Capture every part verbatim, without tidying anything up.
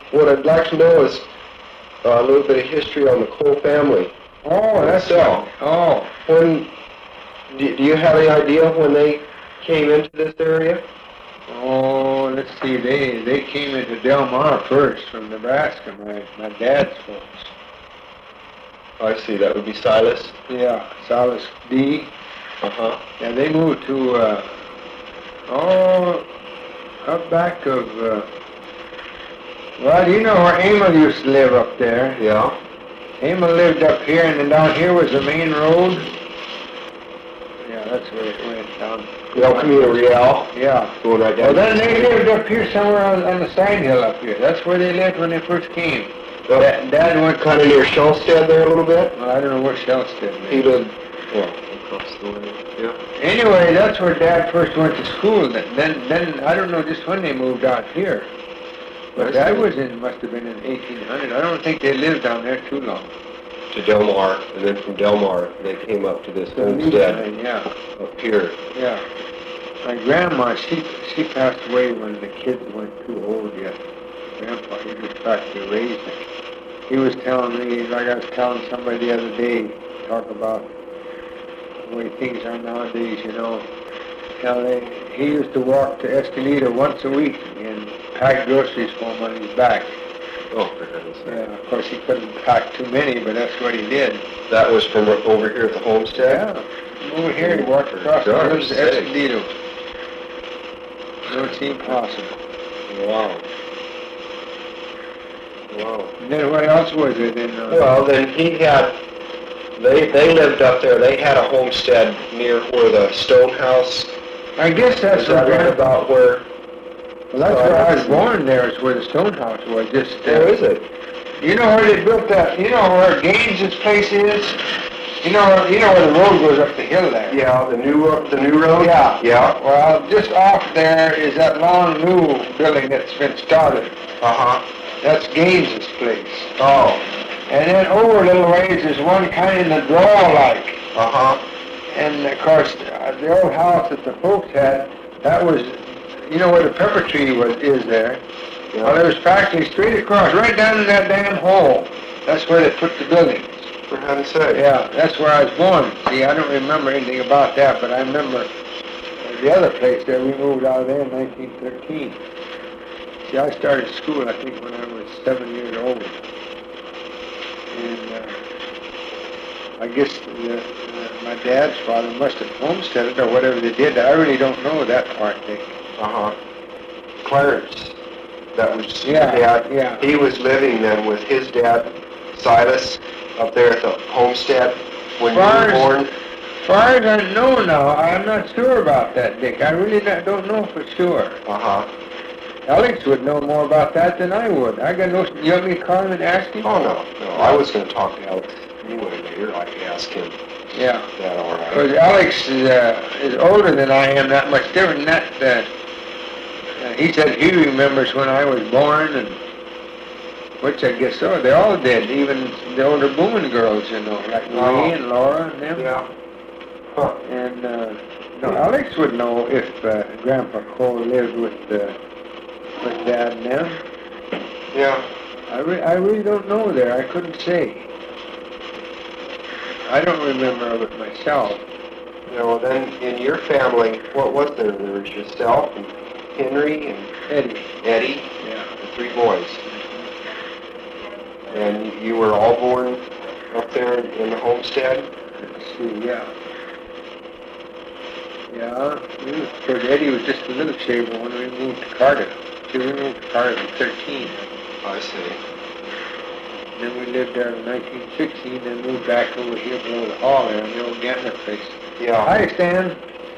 what I'd like to know is uh, a little bit of history on the Cole family. Oh, that's So, right. Oh. when do, do you have any idea when they came into this area? Oh, let's see. They they came into Del Mar first from Nebraska. My my dad's folks. I see. That would be Silas. Yeah, Silas D. Uh huh. Yeah, they moved to uh, oh up back of. Uh, well, you know where Emil used to live up there. Yeah. Emil lived up here, and then down here was the main road. Yeah, that's where it went down. El Camino Real. Yeah. Going right Well, down. then they lived up here somewhere on, on the side hill up here. That's where they lived when they first came. Well, Dad, Dad went kind of near Shellstead there a little bit. Well, I don't know where Shellstead He is. lived, well, across the way. Yeah. Anyway, that's where Dad first went to school. Then, then, then I don't know just when they moved out here. But that was in, must have been in eighteen hundred. I don't think they lived down there too long. To Del Mar, and then from Del Mar, they came up to this homestead Yeah, up here. yeah. My grandma, she she passed away when the kids weren't too old yet. Grandpa, he just practically raised them. He was telling me, like I was telling somebody the other day, talk about the way things are nowadays, you know. How they, he used to walk to Escondido once a week and pack groceries for him on his back. Oh, for heaven's sake. Yeah, of course he couldn't pack too many, but that's what he did. That was from over here at the homestead? Yeah. Over here, he walked across the hills to Escondido. Don't seem possible. Wow. Wow. And then what else was it in uh, Well, then he had, they they lived up there. They had a homestead near where the stone house, I guess that's is that where, right about where, well, that's where I was born there, is where the stone house was. Just, uh, where is it? You know where they built that, you know where Gaines's place is? You know, you know where the road goes up the hill there? Yeah, the new, ro- the new road? Yeah. Yeah. Well, just off there is that long new building that's been started. Uh-huh. That's Gaines's place. Oh. And then over a little ways, there's one kind of draw-like. Uh-huh. And of course, uh, the old house that the folks had, that was, you know where the pepper tree was is there. Yeah. Well, there was practically straight across, right down in that damn hole. That's where they put the buildings. For heaven's sake. Yeah, that's where I was born. See, I don't remember anything about that, but I remember the other place there. We moved out of there in nineteen thirteen. See, I started school, I think, when I was seven years old. And uh, I guess the, uh, my dad's father must have homesteaded or whatever they did. I really don't know that part, Dick. Uh-huh. Clarence, that was Yeah, your dad. yeah. He was living then with his dad, Silas, up there at the homestead when you Far were as- born. As far as I know now, I'm not sure about that, Dick. I really not, don't know for sure. Uh-huh. Alex would know more about that than I would. I got no. You want me to call him and ask him? Oh, no, no. I was going to talk to Alex anyway later. I could ask him Yeah. that, all right. Because Alex is, uh, is older than I am, not much different than that. Uh, uh, he said he remembers when I was born, and which I guess so. They all did, even the older Boomin girls, you know, like Marie Oh. and Laura and them. Yeah. Huh. And uh, no, Alex would know if uh, Grandpa Cole lived with uh, with Dad and them. Yeah. I, re- I really don't know there. I couldn't say. I don't remember of it myself. You know, then in your family, what was there? There was yourself and Henry and Eddie. Eddie, Yeah. the three boys. And you- you were all born up there in the homestead? Let's see, yeah. Yeah, we was, because Eddie was just a little shaver when we moved to Cardiff. See, we moved to Cardiff at thirteen. I see. Then we lived there in nineteen sixteen, then moved back over here below the hall there in the old Gantner place. Yeah. Hi, Stan.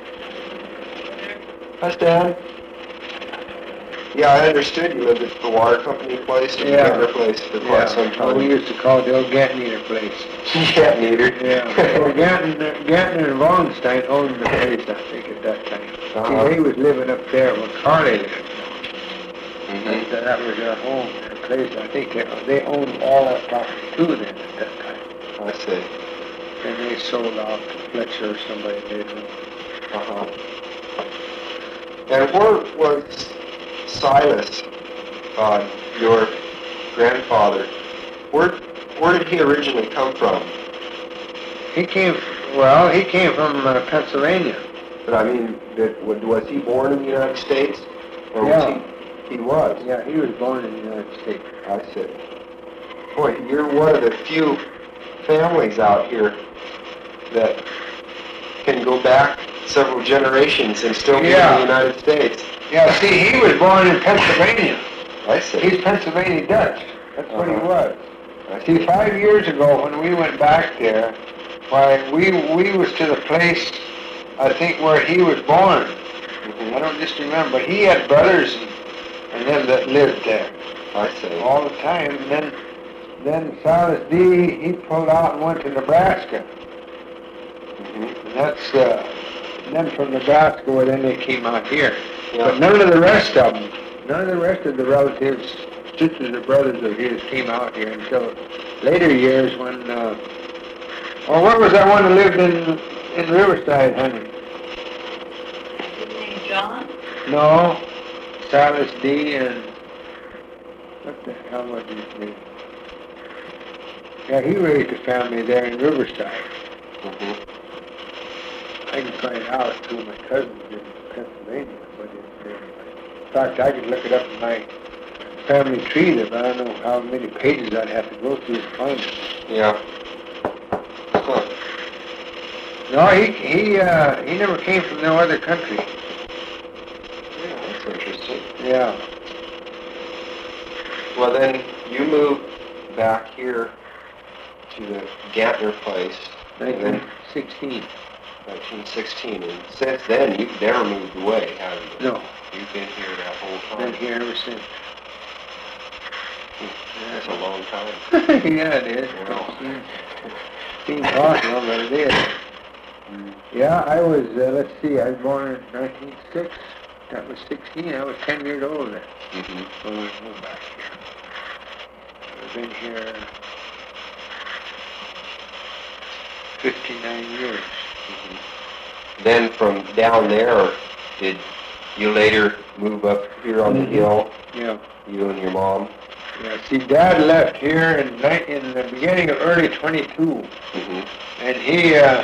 Hi, Stan. Yeah, I understood you lived at the water company place and Yeah. the other place for quite some Yeah, well, we time. used to call it the old Gantner place. Yeah, neither. Yeah, well, Gantner, Gantner and Wallenstein owned the place, I think, at that time. Uh-huh. See, they was living up there when Carly lived. Mm-hmm. That, that was their home, their place. I think they, they owned all that property too then at that time. I see. And they sold off to Fletcher or somebody later. Uh-huh. And where was Silas, uh, your grandfather, where where did he originally come from? He came, well, he came from uh, Pennsylvania. But I mean, did, was he born in the United States? Or Yeah. was he? He was. Yeah, he was born in the United States. I see. Boy, you're one of the few families out here that can go back several generations and still be Yeah. in the United States. Yeah, see, he was born in Pennsylvania. I see. He's Pennsylvania Dutch. That's what he Uh-huh. was. I See, five years ago when we went back there, why, we we was to the place, I think, where he was born. Mhm. I don't just remember, but he had brothers and, and them that lived there I see. all the time. And then, then Silas D, he pulled out and went to Nebraska. Mhm. And that's, uh, and then from Nebraska, well, then they came out here. Yeah. But none of the rest of them, none of the rest of the relatives, sisters or brothers of his came out here until later years when, uh, well, what was that one that lived in, in Riverside, honey? His name John? No, Silas D. and, what the hell was his name? Yeah, he raised a family there in Riverside. Mhm. I can find out two of my cousins in Pennsylvania, but it's, uh, in fact, I could look it up in my family tree, but I don't know how many pages I'd have to go through to find it. Yeah. Huh. No, he he uh, he never came from no other country. Yeah, that's interesting. Yeah. Well, then you moved back here to the Gantner place in nineteen sixteen. nineteen sixteen, and since then you've never moved away, have you? No, You've been here that whole been time. here ever since. That's a long time. Yeah, it is. Wow. Seems possible, but it is. Yeah, I was, uh, let's see, I was born in nineteen oh six. That was sixteen. I was ten years old then. Mm-hmm. When we moved back here. I've been here fifty-nine years. Mm-hmm. Then from down there, did you later move up here on the Mhm. hill, Yeah. you and your mom? Yeah, see, Dad left here in, ni- in the beginning of early twenty-two. Mm-hmm. And he, uh,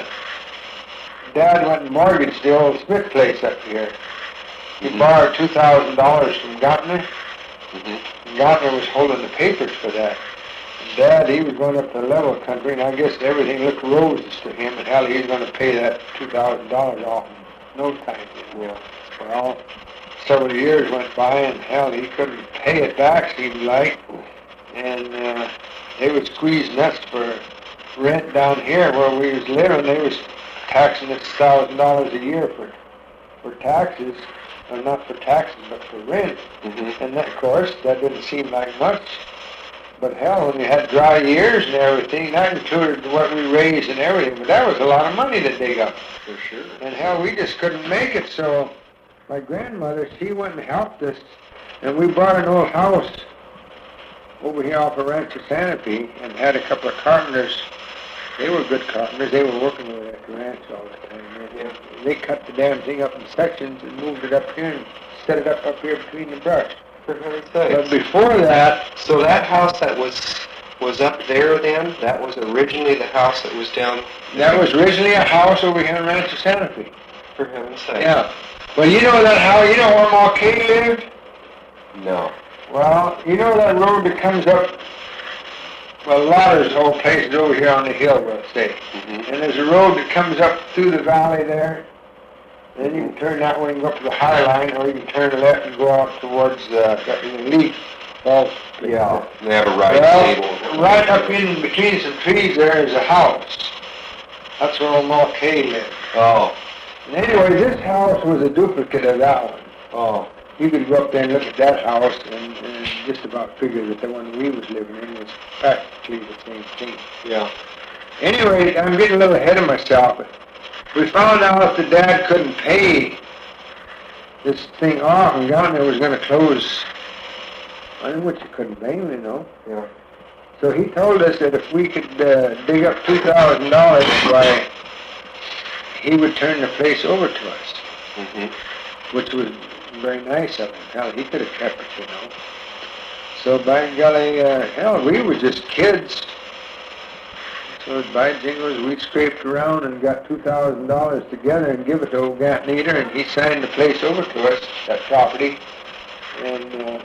Dad went and mortgaged the old Smith place up here. He Mhm. borrowed two thousand dollars from Gottner. Mm-hmm. And Gottner was holding the papers for that. And Dad, he was going up to level country, and I guess everything looked roses to him, and hell, he was going to pay that two thousand dollars off in no time. You know? Yeah. Well, several years went by, and hell, he couldn't pay it back, seemed like. And uh, they would squeeze nuts for rent down here where we was living. They was taxing us one thousand dollars a year for for taxes, or not for taxes, but for rent. Mm-hmm. And that, of course, that didn't seem like much. But hell, when you had dry years and everything, that included what we raised and everything, but that was a lot of money to dig up. For sure. And hell, we just couldn't make it, so my grandmother, she went and helped us, and we bought an old house over here off of Rancho Sanapee and had a couple of carpenters. They were good carpenters. They were working over at the ranch all the time. They, they cut the damn thing up in sections and moved it up here and set it up up here between the brush. For heaven's But sakes. before that, So that house that was was up there then, that was originally the house that was down. that was originally a house over here in Rancho Sanapee. For heaven's sake. Yeah. Well, you know that how, you know where Mulcahy lived? No. Well, you know that road that comes up, well, a lot of those old places over here on the hill, we'll say. Mm-hmm. And there's a road that comes up through the valley there. Then you can turn that way and go up to the High Line, or you can turn left and go out towards uh, the Leaf Falls. Yeah. They have a right Well, table. right up in between some trees there is a house. That's where old Mulcahy lived. Oh. And anyway, this house was a duplicate of that one. Oh. You could go up there and look at that house and, and just about figure that the one we was living in was practically the same thing. Yeah. Anyway, I'm getting a little ahead of myself, but we found out that Dad couldn't pay this thing off, and Gottner was going to close. I mean, which you couldn't blame him, you know. Yeah. So he told us that if we could uh, dig up two thousand dollars, why, he would turn the place over to us, Mm-hmm. which was very nice of him. Hell, he could have kept it, you know. So by golly, uh, hell, we were just kids. So by jingles, we scraped around and got two thousand dollars together and give it to old Gant Leader, and he signed the place over to us, that property. And uh,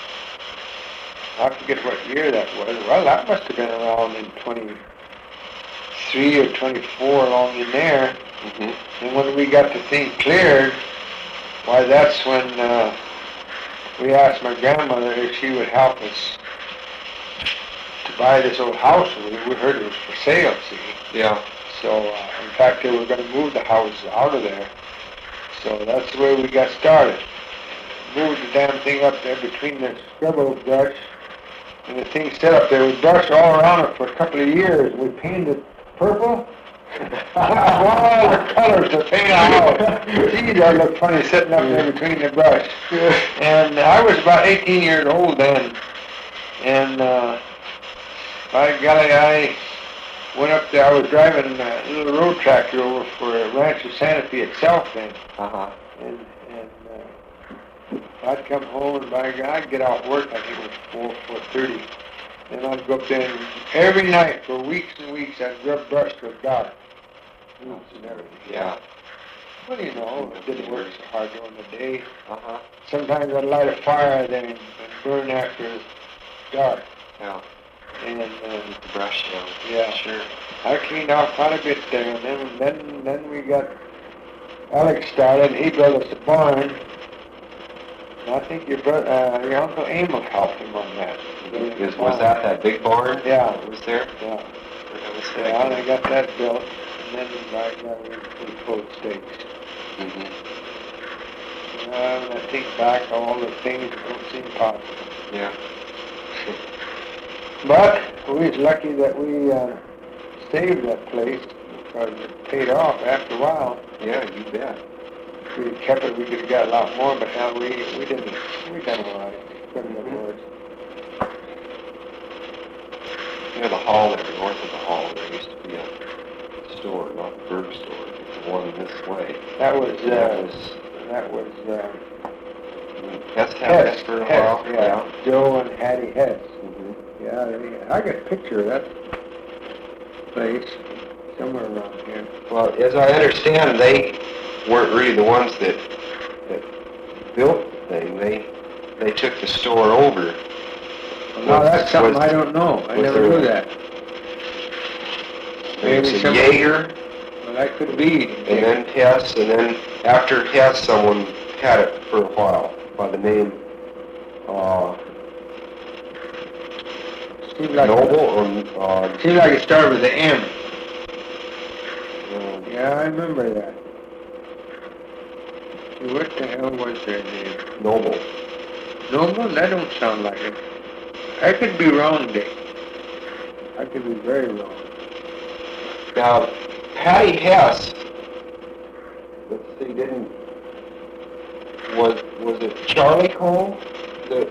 I forget what year that was. Well, that must have been around in twenty-three or twenty-four, along in there. Mm-hmm. And when we got the thing cleared, why, that's when uh, we asked my grandmother if she would help us to buy this old house. We, we heard it was for sale, see. Yeah. So, uh, in fact, they were going to move the house out of there. So that's the way we got started. Moved the damn thing up there between the scrub oak brush and the thing set up there. We brushed all around it for a couple of years. We painted it purple. All the colors to paint a house. Gee, that looked funny sitting up there between the brush. And I was about eighteen years old then. And uh, by golly, I went up there. I was driving a little road tractor over for Rancho Santa Fe itself then. Uh-huh. And, and uh, I'd come home, and by God, I'd get out work, I think it was four, four thirty. And I'd go up there, and every night for weeks and weeks, I'd grub brush till dark. Roots and everything. Yeah. Well, you know, it didn't work so hard during the day. Uh-huh. Sometimes I'd light a fire then and burn after dark. Yeah. And uh, The brush down. yeah, Sure. I cleaned out quite a bit there, and then then then we got Alex started. He built us a barn. And I think your brother, uh, your Uncle Amos helped him on that. Was, was that that big barn? Yeah. That was there? Yeah. That was Yeah, and I got that built, and then by God, we we pulled stakes. Mm-hmm. Uh, when I think back, all the things that don't seem possible. Yeah. But we was lucky that we uh, saved that place because it paid off after a while. Yeah, you bet. If we had kept it, we could have got a lot more, but hell, we, we didn't. We done all right. Couldn't have worse. Near the hall there, north of the hall, there used to be a store, not a Berg store, but the one this way. That was, uh, That was, that was, uh, Hess had Hess, that for a Hess, while. yeah. Joe and Hattie Hess. Mm-hmm. Yeah, they- I got a picture of that place somewhere around here. Well, as I understand, they weren't really the ones that that built the thing. They they took the store over. Well, Was- that's something was- I don't know. I was never there- knew that. There was Maybe a some- Jaeger, Well, that could be. and then Hess, and then after Hess, someone had it for a while by the name uh, Seemed like Noble or uh, Seemed like it started with an M. uh, Yeah, I remember that. See, what the hell was their name? Noble. Noble? That don't sound like it. I could be wrong, Dick. I could be very wrong. Now, Patty Hess, let's see, didn't, was, was it Charlie Cole that,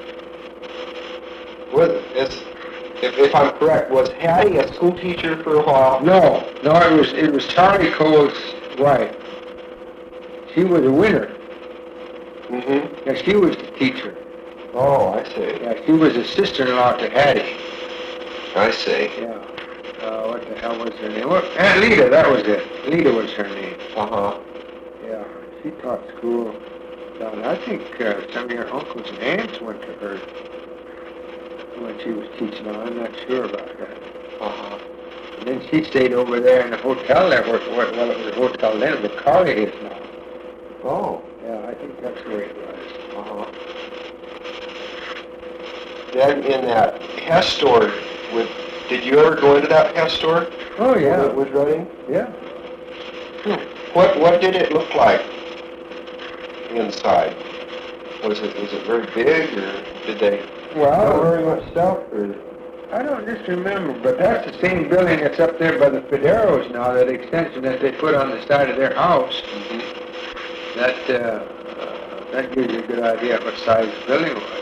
was, is, if, if I'm correct, was Hattie a school teacher for a while? No, no, it was it was Charlie Cole's wife. She was a winner. Mm-hmm. Yeah, she was the teacher. Oh, I see. Yeah, she was a sister-in-law to Hattie. I see. Yeah. Uh, what the hell was her name? What? Aunt Lita, that was it. Lita was her name. Uh-huh. Yeah, she taught school. down there. I think uh, some of your uncles and aunts went to her when she was teaching. I'm not sure about that. Uh-huh. And then she stayed over there in the hotel there, where, where, well, it was a hotel then, the Carly is now. Oh. Yeah, I think that's where it was. Uh-huh. Then in that Hess store, with, did you ever go into that Hess store? Oh, yeah. When it was running? Yeah. Hmm. What what did it look like inside? Was it was it very big, or did they Well, not very much stuff? Or I don't just remember, but that's the same building that's up there by the Federos now, that extension that they put on the side of their house. mm-hmm. That, uh, uh, that gives you a good idea of what size the building was.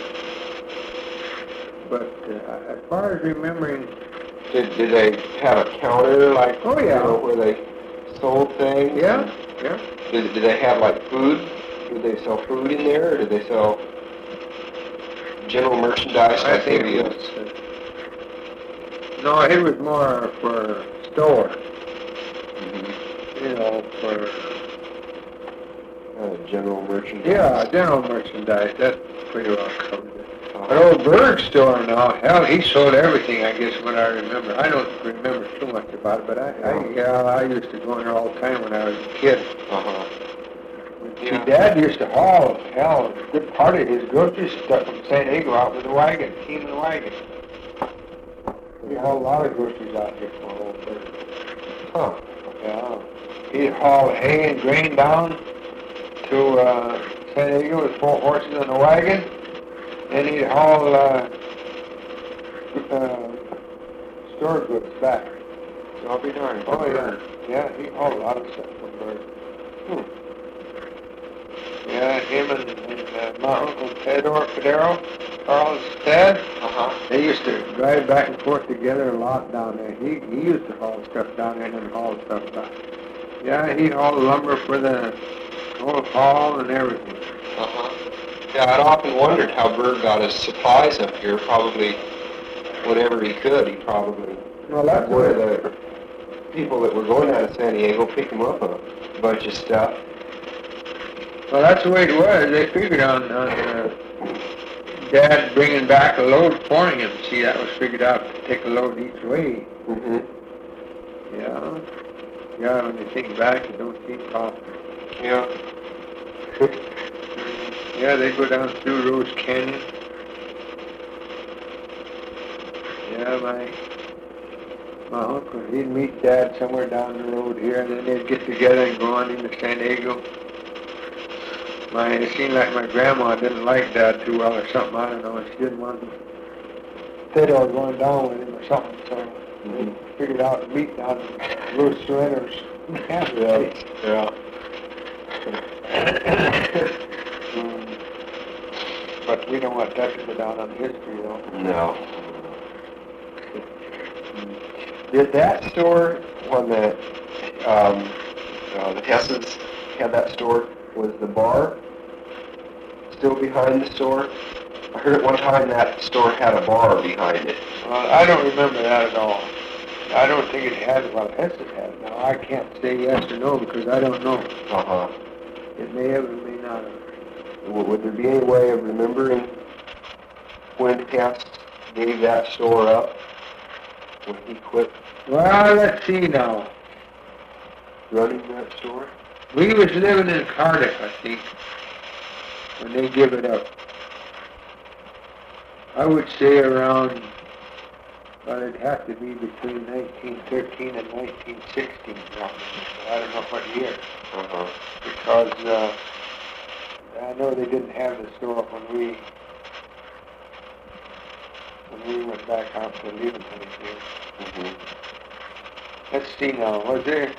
But uh, as far as remembering, did did they have a counter like Oh, yeah. you know, where they sold things? yeah, yeah. Did, did they have like food? Did they sell food in there, or did they sell general merchandise, I like think maybe it a... was, uh, no, it was more for store, Mhm. you know, for, Uh, general merchandise. yeah, general merchandise, that pretty well covered it. Uh-huh. But old Berg store now, hell, he sold everything, I guess, when I remember. I don't remember too much about it, but I, I, yeah, I used to go in there all the time when I was a kid. Uh-huh. See, Yeah. Dad used to haul, hell, a good part of his grocery stuff from San Diego out with a wagon, team and wagon. He hauled a lot of groceries out here for old Berg. Huh. Yeah. He'd haul hay and grain down to uh, San Diego with four horses and a wagon. Then he'd haul uh, uh, store goods back. So I'll be darned. Oh, yeah. Yeah, he hauled a lot of stuff from Berg. Hmm. Yeah, him and, and uh, my Uncle Theodore Federo, Carl's dad, Uh-huh. they used to drive back and forth together a lot down there. He, he used to haul stuff down there and then haul stuff back. Yeah, he hauled lumber for the whole hall and everything. Uh-huh. Yeah, I'd often wondered how Berg got his supplies up here. Probably whatever he could, he probably... Well, that's One of what the people that were going out of San Diego picked him up a bunch of stuff. Well, that's the way it was. They figured on, on uh, Dad bringing back a load for him. See, that was figured out to take a load each way. Mm-hmm. Yeah. Yeah, when you think back, it don't seem possible. Yeah. Yeah, they go down through Rose Canyon. Yeah, my my uncle, he'd meet Dad somewhere down the road here, and then they'd get together and go on into San Diego. My, it seemed like my grandma didn't like Dad too well or something, I don't know, and she didn't want Theodore going down with him or something, so Mm-hmm. they figured out to meet down in Rose Surrenders. Yeah. Yeah. um, but we don't want that to go down on history, though. No. Did that store, when the, um, uh, the Hesses had that store, was the bar still behind the store? I heard at one time that store had a bar behind it. Well, I don't remember that at all. I don't think it had, well, Hesses had it. Now, I can't say yes or no because I don't know. Uh-huh. It may have, it may not have. W- Would there be any way of remembering when Hess gave that store up? When he quit Well, let's see now. running that store? We was living in Cardiff, I think, when they give it up. I would say around, well, it'd have to be between nineteen thirteen and nineteen sixteen, probably. I don't know what year, Uh-huh. because uh, I know they didn't have the store when we when we went back out to Leventon here. Mm-hmm. Let's see now, was there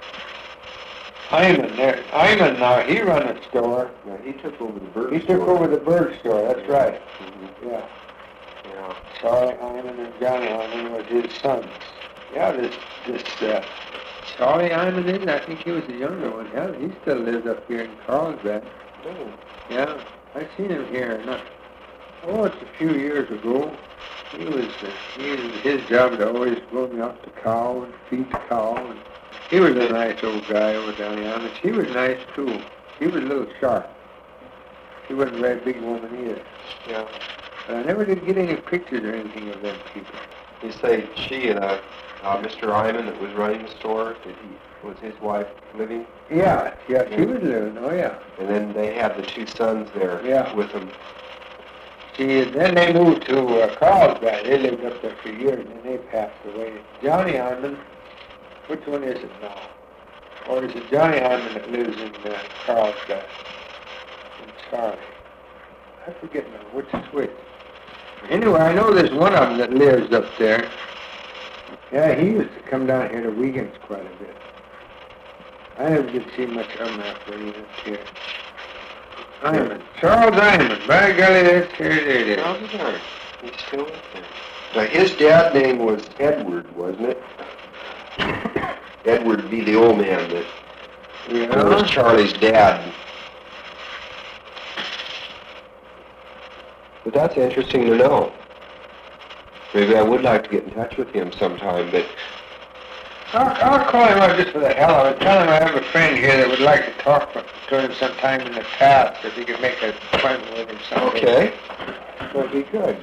Hyman there? Hyman now, he run a store. Yeah, he took over the bird He store. took over the bird store, that's right. Mm-hmm. Yeah. Yeah. Charlie Hyman and Johnny Hyman was his sons. Yeah, this this uh, Charlie Hyman is, I think he was the younger one. Hell, he still lives up here in Carlsbad. Oh. Yeah, I seen him here. Not, oh, it's a few years ago. He was, uh, he was his job to always go me out the cow and feed the cow. And he was a nice old guy over down there. She was nice too. He was a little sharp. She wasn't a very big woman either. Yeah. But I never did get any pictures or anything of them people. You say she and uh, uh, Mister Ryman that was running the store, did he, was his wife living? Yeah, yeah, she was living. Oh yeah. And then they had the two sons there Yeah. with them. See, and then they moved to uh, Carlsbad. They lived up there for years, and then they passed away. Johnny Hyman, which one is it now? Or is it Johnny Hyman that lives in uh, Carlsbad? I'm sorry. I forget now, which is which. Anyway, I know there's one of them that lives up there. Yeah, he used to come down here to Wiegand's quite a bit. I never did see much of him after he was here. Hyman. Charles Hyman. By golly, that's here it is. How's he doing? He's still up there. Now, his dad's name was Edward, wasn't it? Edward be the old man that Yeah. was Charlie's dad. But that's interesting to know. Maybe I would like to get in touch with him sometime, but I'll, I'll call him up just for the hell of it. Tell him I have a friend here that would like to talk to him sometime in the past, if he could make an appointment with him someday. okay. That'd be good.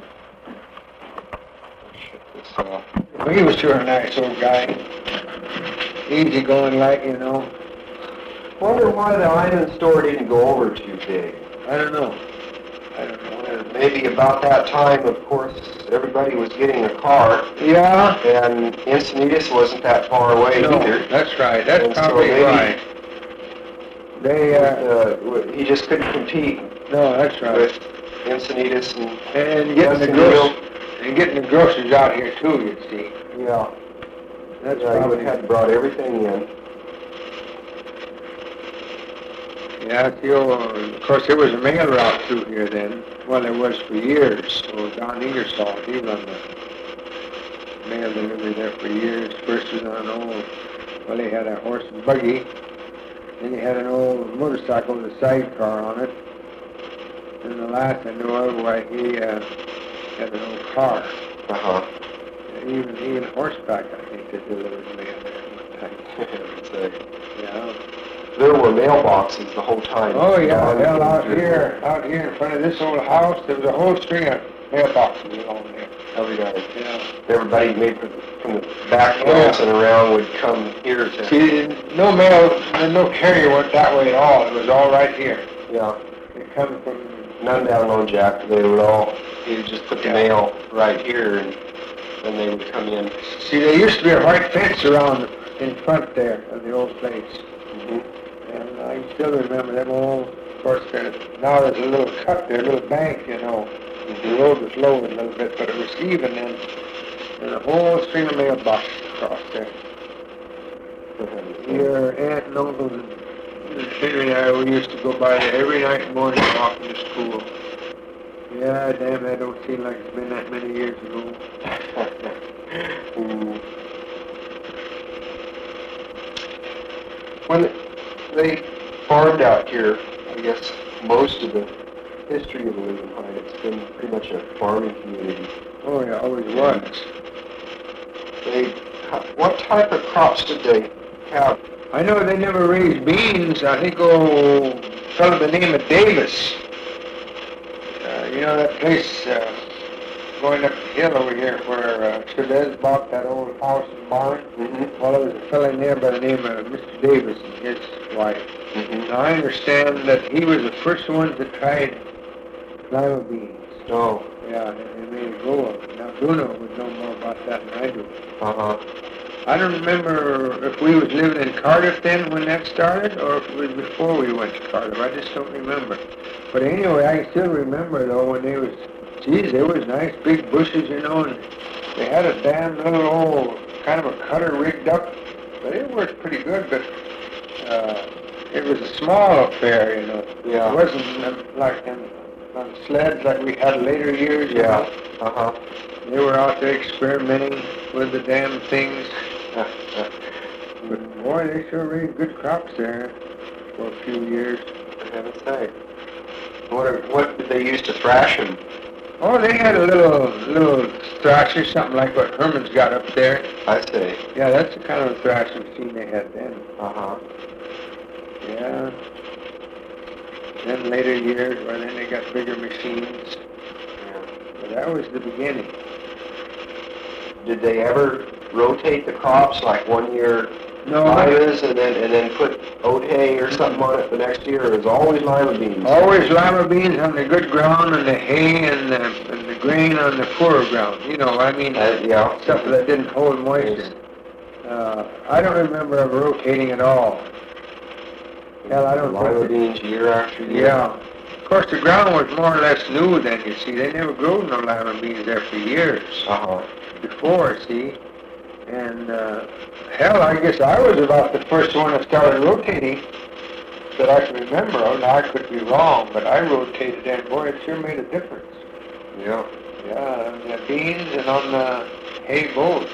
Shut this off. Well, he was sure a nice old guy. Easy going like, you know. Wonder why the Island store didn't go over too big. I don't know. I don't know. Maybe about that time, of course, everybody was getting a car, Yeah. and Encinitas wasn't that far away No, either. that's right. That's And so probably maybe- right. They, uh, Uh, he just couldn't compete no, that's right. with Encinitas and And getting the Western groceries, and getting the groceries out here too, you see. yeah, That's yeah, he probably would have brought everything in. Yeah, it's the old, of course, there was a mail route through here then. Well, there was for years. So Don Ingersoll, he run the mail delivery there for years. First was on an old, well, they had a horse and buggy. Then they had an old motorcycle with a sidecar on it. And the last I knew of, why he uh, had an old car. Uh huh. Even even horseback, I think, they delivered mail there at one time. Yeah. There were mailboxes the whole time. Oh yeah, Down hell, out through- here, out here in front of this old house, there was a whole string of mailboxes along there. Every day. Yeah. Everybody made from, from the back Oh, yeah. hills and around would come here to. See, no mail, no carrier went that way at all. It was all right here. Yeah. It come from. None down Lone Jack. They would all. He would just put the Yeah. mail right here, and then they would come in. See, there used to be a white fence around in front there of the old place, Mm-hmm. and I still remember them old. Of course, there, now there's a little cut there, a little bank, you know. The road was lowered a little bit, but it was even then. And a whole string of mailboxes across there. Your aunt and uncles and Henry and I, we used to go by there every night and morning walking to school. Yeah, damn, that don't seem like it's been that many years ago. Mm. When they farmed out here, I guess most of the history of Illegan Pine, it's been pretty much a farming community. Oh, yeah, always was. They, how- what type of crops did they have? I know they never raised beans. I think, oh, fellow by the name of Davis. Uh, you know that place uh, going up the hill over here where uh, Chavez bought that old house and barn? Mm-hmm. Well, there was a fellow in there by the name of Mister Davis and his wife. Mm-hmm. Now, I understand that he was the first one that tried lima beans. Oh, Yeah, and they made a go of it. Now, Bruno would know more about that than I do. uh-huh. I don't remember if we was living in Cardiff then when that started, or if it was before we went to Cardiff. I just don't remember. But anyway, I still remember, though, when they was, geez, there was nice big bushes, you know, and they had a damn little old, kind of a cutter rigged up. But it worked pretty good, but uh, it was a small affair, you know. Yeah. It wasn't um, like them on sleds like we had later years. you Yeah, know. uh-huh. They were out there experimenting with the damn things. But boy, they sure raised good crops there for a few years. For heaven's sake. What, are- what did they use to thrash them? Oh, they had a little little thrasher, something like what Herman's got up there. I say. Yeah, that's the kind of thrashing machine they had then. Uh-huh. Yeah. Then later years, well, then they got bigger machines. Yeah. But that was the beginning. Did they ever rotate the crops, like one year No, limas and then and then put oat hay or something on it the next year, or it was always lima beans? always lima beans on the good ground and the hay and the, and the grain on the poorer ground. You know, I mean, Uh, yeah. stuff that didn't hold moisture. Uh, I don't remember of rotating at all. Hell, I don't Lima think beans year after year. Yeah. Of course, the ground was more or less new then, you see. They never grew no lima beans there for years Uh-huh. before, see. And, uh, hell, I guess I was about the first one that started rotating that I can remember. Oh, now, I could be wrong, but I rotated and, boy, it sure made a difference. Yeah. Yeah, on the beans and on the hay both.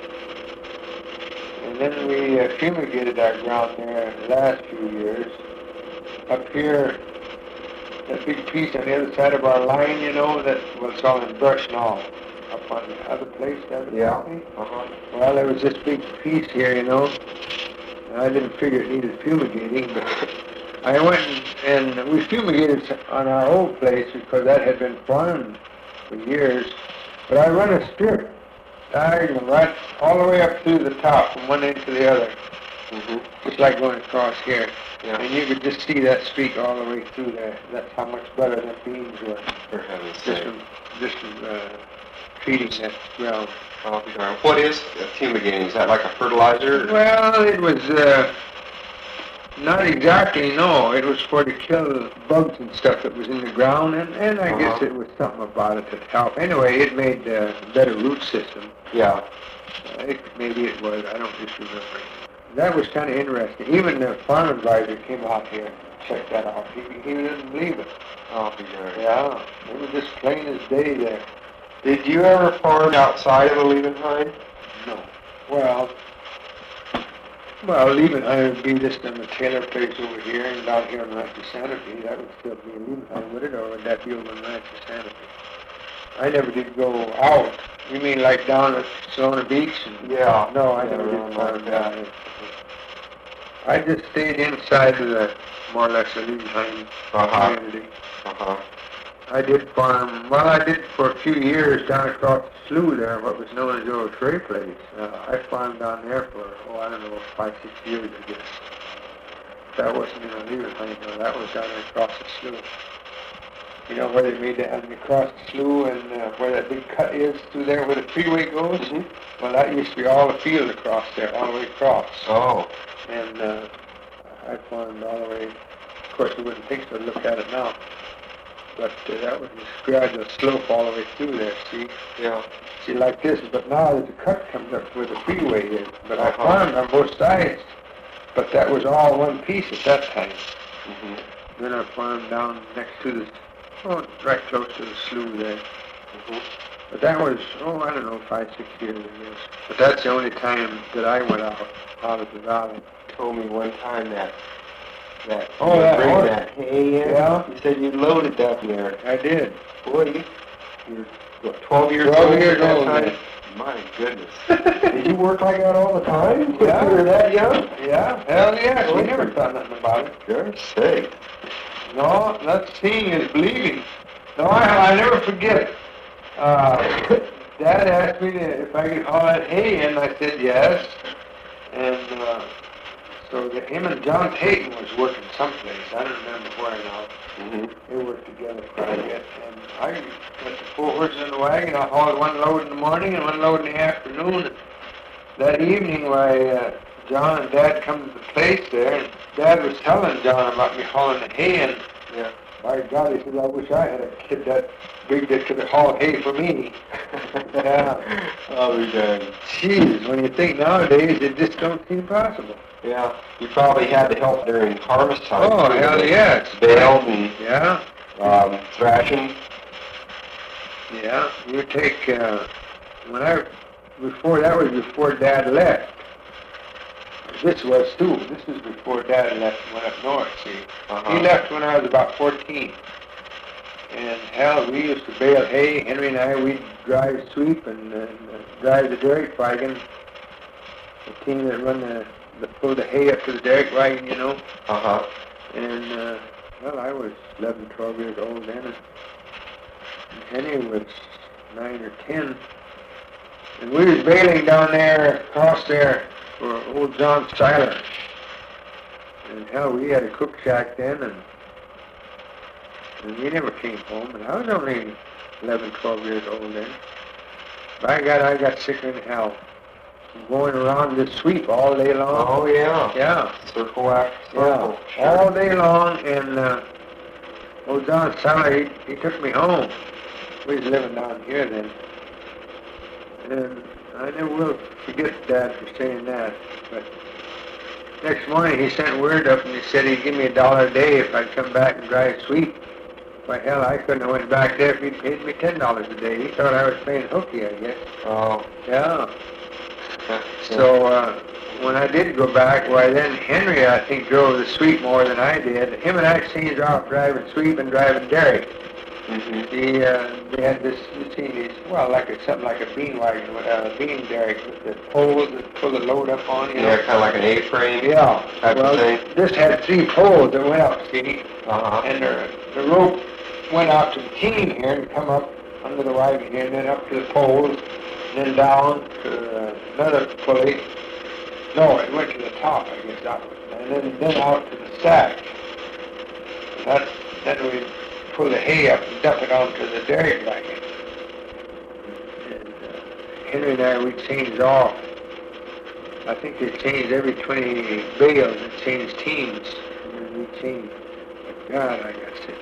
And then we uh, fumigated our ground there the last few years. Up here, that big piece on the other side of our line, you know, that was all in brush now. Up on the other place, the other Yeah. property. Uh-huh. Well, there was this big piece here, you know. And I didn't figure it needed fumigating, but I went and, and we fumigated on our old place because that had been farmed for years. But I run a strip diagonal right all the way up through the top from one end to the other, Mm-hmm. just like going across here. Yeah. And you could just see that streak all the way through there. That's how much better the beans were. For heaven's Just sake. from, just from uh, treating that ground. I'll be darned. What is uh, fumigating? Is that like a fertilizer? Well, it was uh, not exactly, no. It was for to kill bugs and stuff that was in the ground, and, and I guess Uh-huh. it was something about it that helped. Anyway, it made a better root system. Yeah. Uh, it, maybe it was, I don't just remember. That was kind of interesting. Even the farm advisor came out here and checked that out. He, he didn't believe it. I'll be darned. Yeah, it was just plain as day there. Did you ever farm outside of the Liebenheim? No. Well, well, Liebenheim would be just in the Taylor place over here, and down here in Rancho Santa Fe. That would still be Liebenheim, would it? Or would that be over in Rancho Santa Fe? I never did go out. You mean like down at Solana Beach? And, Yeah. No, I Yeah, never around did farm like down that. there. I just stayed inside of the, more or less, the Liebenheim Uh-huh. community. Uh-huh. I did farm, well, I did for a few years down across the slough there, what was known as the old Trey place. Uh, I farmed down there for, oh, I don't know, five, six years, I guess. That wasn't in a Liebenheim, no, that was down there across the slough. You know where they made that, and across the slough and uh, where that big cut is through there where the freeway goes? Mhm. Well, that used to be all the field across there, all the way across. Oh. And uh, I farmed all the way, of course you wouldn't think so, look at it now. But uh, that was just gradual slope all the way through there, see? Yeah. See, like this, but now there's a cut comes up where the freeway is. But I Uh-huh. farmed on both sides, but that was all one piece at that time. Mm-hmm. Then I farmed down next to the, oh, right close to the slough there. Mm-hmm. But that was, oh, I don't know, five, six years, I guess. But that's the only time that I went out, out of the valley. Told me one time that that Oh, you that bring horse. that hay in. Yeah. You said you loaded that there. I did. Boy, you, you're what, twelve years twelve old years at that old, time? man. My goodness. Did you work like that all the time? Yeah. You were that young? Yeah, hell yes, we never thought nothing about it. Goodness sake. No, not seeing is believing. No, I, I never forget. Uh, Dad asked me to, if I could haul that hay in. I said yes. And uh, so the, him and John Payton was working someplace. I don't remember where now. Mm-hmm. They worked together quite a bit. And I put the four horses in the wagon. I hauled one load in the morning and one load in the afternoon. That evening, why, uh, John and Dad come to the place there, and Dad was telling John about me hauling the hay, and Yeah. by God, he said, I wish I had a kid that big that could haul hay for me. Yeah. I'll be done. Jeez, when you think nowadays, it just don't seem possible. Yeah. You probably had to help during harvest time. Oh, too. hell yes. Baled and Yeah, um, thrashing. yeah. You take, uh, when I, before, that was before Dad left. This was too. This was before Dad left and went up north, see. Uh-huh. He left when I was about fourteen. And hell, we used to bale hay. Henry and I, we'd drive sweep and uh, drive the derrick wagon. The team that run the, that pulled the hay up to the derrick wagon, you know. Uh-huh. And, uh, well, I was eleven, twelve years old then. And Henry was nine or ten. And we was bailing down there, across there, for old John Seiler. And hell, we had a cook shack then, and and we never came home. And I was only eleven, twelve years old then. By God, I got sicker than hell. Going around this sweep all day long. Oh, yeah. Yeah, Circle after yeah, circle. Sure. all day long. And uh, old John Seiler, he, he took me home. We was living down here then. And I never will forget Dad for saying that. But next morning he sent word up and he said he'd give me a dollar a day if I'd come back and drive sweep. Why, hell, I couldn't have went back there if he'd paid me ten dollars a day. He thought I was playing hooky, I guess. Oh. Yeah. So, uh, when I did go back, why then Henry, I think, drove the sweep more than I did. Him and I changed off driving sweep and driving derrick. Mm-hmm. He, uh, they had this, you see these, well, like a, something like a bean wagon, with a bean derrick with the poles that pull the load up on, you know. Yeah, kind of like an A-frame. Yeah. Type well, of thing. this had three poles that went up, see? Uh-huh. And the, the rope went out to the team here and come up under the wagon here, and then up to the poles, and then down to uh, another pulley. No, it went to the top, I guess, that was. And then, then out to the stack. That, then we pull the hay up and dump it onto the derrick wagon. And uh, Henry and I, we changed off. I think they changed every twenty bales and changed teams. And then we changed. God, I got sick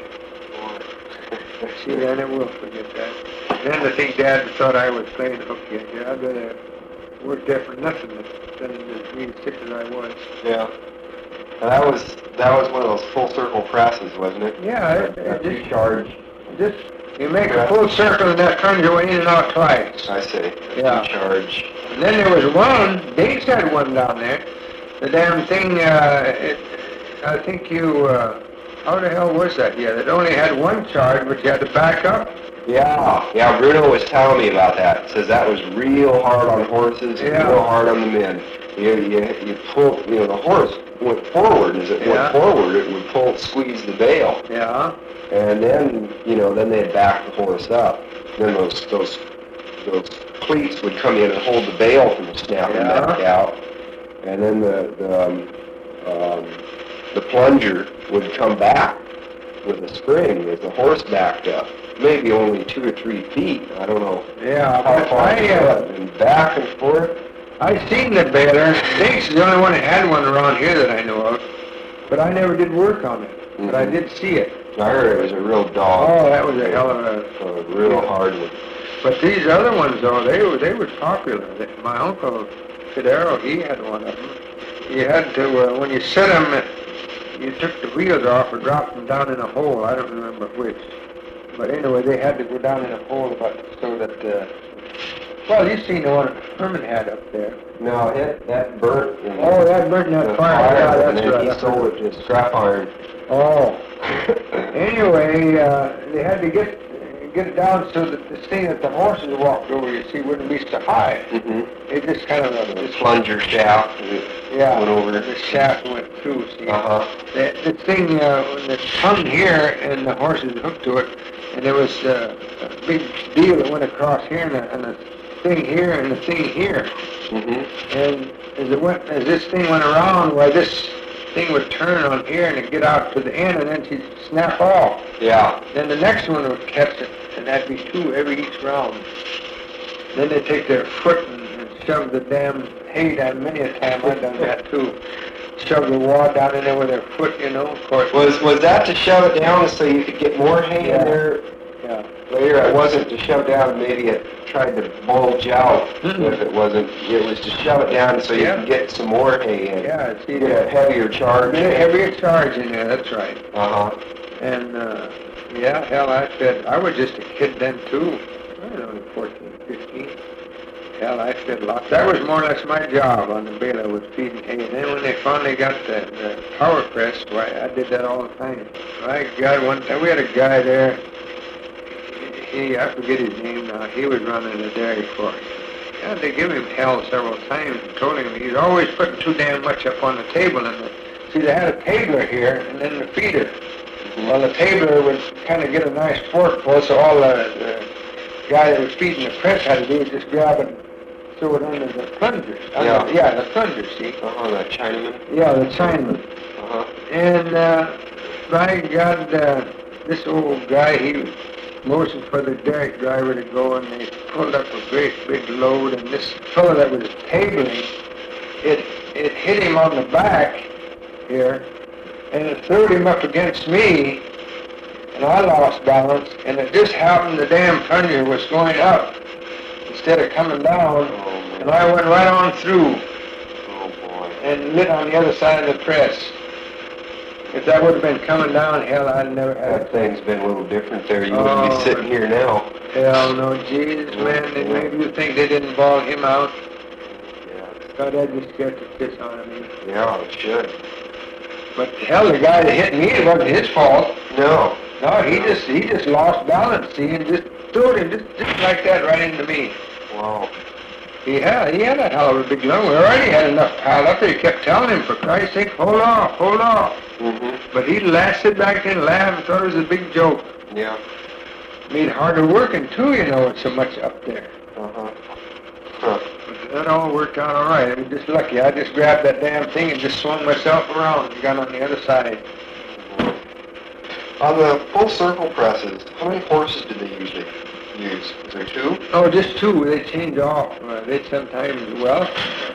that time. See, I never will forget that. And then I think Dad thought I was playing hooky. Yeah, I'd rather work there for nothing than to be sick as I was. Yeah. And that was that was one of those full circle presses, wasn't it? Yeah, it, it That just, charge. just, you make a full circle and that turns you in and out twice. I see. Yeah. Charge. And then there was one, Dave's had one down there. The damn thing, uh, it, I think you, uh, how the hell was that? Yeah, it only had one charge, but you had to back up. Yeah, yeah. Bruno was telling me about that. Says that was real hard on horses, and Yeah. real hard on the men. You you you pull, you know, the horse went forward. As it Yeah. went forward, it would pull, squeeze the bail, Yeah. and then you know, then they'd back the horse up. Then those those those cleats would come in and hold the bail from snapping Yeah. back out, and then the the um, um, the plunger would come back with a spring as the horse backed up. Maybe only two or three feet. I don't know Yeah, how but far I, it uh, was, and back and forth. I seen the baler. Dave's the only one that had one around here that I know of. But I never did work on it. But I Mhm. did see it. I heard it was a real dog. Oh, that was a hell of a... a real hard one. But these other ones, though, they were they were popular. My uncle Fidero, he had one of them. You had to, uh, when you set them, you took the wheels off or dropped them down in a hole. I don't remember which. But anyway, they had to go down in a hole about, so that, uh, well, you seen the one Herman had up there. No, it, that burnt. in Oh, that burnt in the that fire. Yeah, and that's then right. he sold it to scrap iron. Oh. Anyway, uh, they had to get get it down so that the thing that the horses walked over, you see, wouldn't be so high. Mm-hmm. It just kind of uh, The just plunger shaft. and it yeah, went over. the shaft went through. See, Uh-huh. the, the thing uh, when it hung here and the horses hooked to it, and there was uh, a big deal that went across here, and a, and a thing here, and a thing here. Mm-hmm. And as it went, as this thing went around, why this thing would turn on here and it'd get out to the end, and then she'd snap off. Yeah. Then the next one would catch it, and that'd be two every each round. Then they'd take their foot and, and shove the damn hay down. Many a time I've done that too. Shove the wad down in there with their foot, you know, of course. Was was that to shove it down so you could get more hay Yeah. in there Yeah. later? It wasn't to shove down. Maybe it tried to bulge out. Mm-mm. If it wasn't, it was to shove it down so you Yeah. could get some more hay in. Yeah, it's You get a heavier charge. a heavier charge in there, that's right. Uh huh. And, uh, yeah, hell, I fed, I was just a kid then too. I was only fourteen, fifteen. Hell, I fed lots. That was more or less my job on the baler, was feeding hay. And then when they finally got the, the power press, why, I did that all the time. I got one time, we had a guy there, he, I forget his name now, he was running a dairy for us. Yeah, they give him hell several times and told him he's always putting too damn much up on the table. And the, see, they had a tabler here and then the feeder. Well, the tabler would kind of get a nice fork full, so all the, the guy that was feeding the press had to do was just grab it and throw it under the plunger. Under, Yeah. yeah, the plunger, see? Uh-huh, the Chinaman. Yeah, the Chinaman. Uh-huh. And, uh, by God, uh, this old guy, he motioned for the derrick driver to go, and they pulled up a great big load, and this fellow that was tabling, it, it hit him on the back here, and it threw him up against me, and I lost balance, and it just happened the damn plunger was going up instead of coming down, Oh, and man. I went right on through Oh, boy. and lit on the other side of the press. If that would have been coming down, hell, I'd never had That thing's been a little different there. You Oh. wouldn't be sitting here now. Hell no, Jesus, man, they, maybe you think they didn't ball him out? Yeah. God, that just got the piss out of me. Yeah, it should. But hell, the guy that hit me, it wasn't his fault. No. No, he just he just lost balance, see, and just threw him just, just like that right into me. Wow. He had, he had a hell of a big lung. We already had enough piled up there. He kept telling him, for Christ's sake, hold off, hold off. Mm-hmm. But he lasted back there and laughed and thought it was a big joke. Yeah. Made harder working, too, you know, with so much up there. Uh-huh. Huh. But that all worked out all right. I was just lucky. I just grabbed that damn thing and just swung myself around and got on the other side. On the full circle presses, how many horses do they usually use? Is there two? Oh, just two. They change off. Uh, they sometimes, well,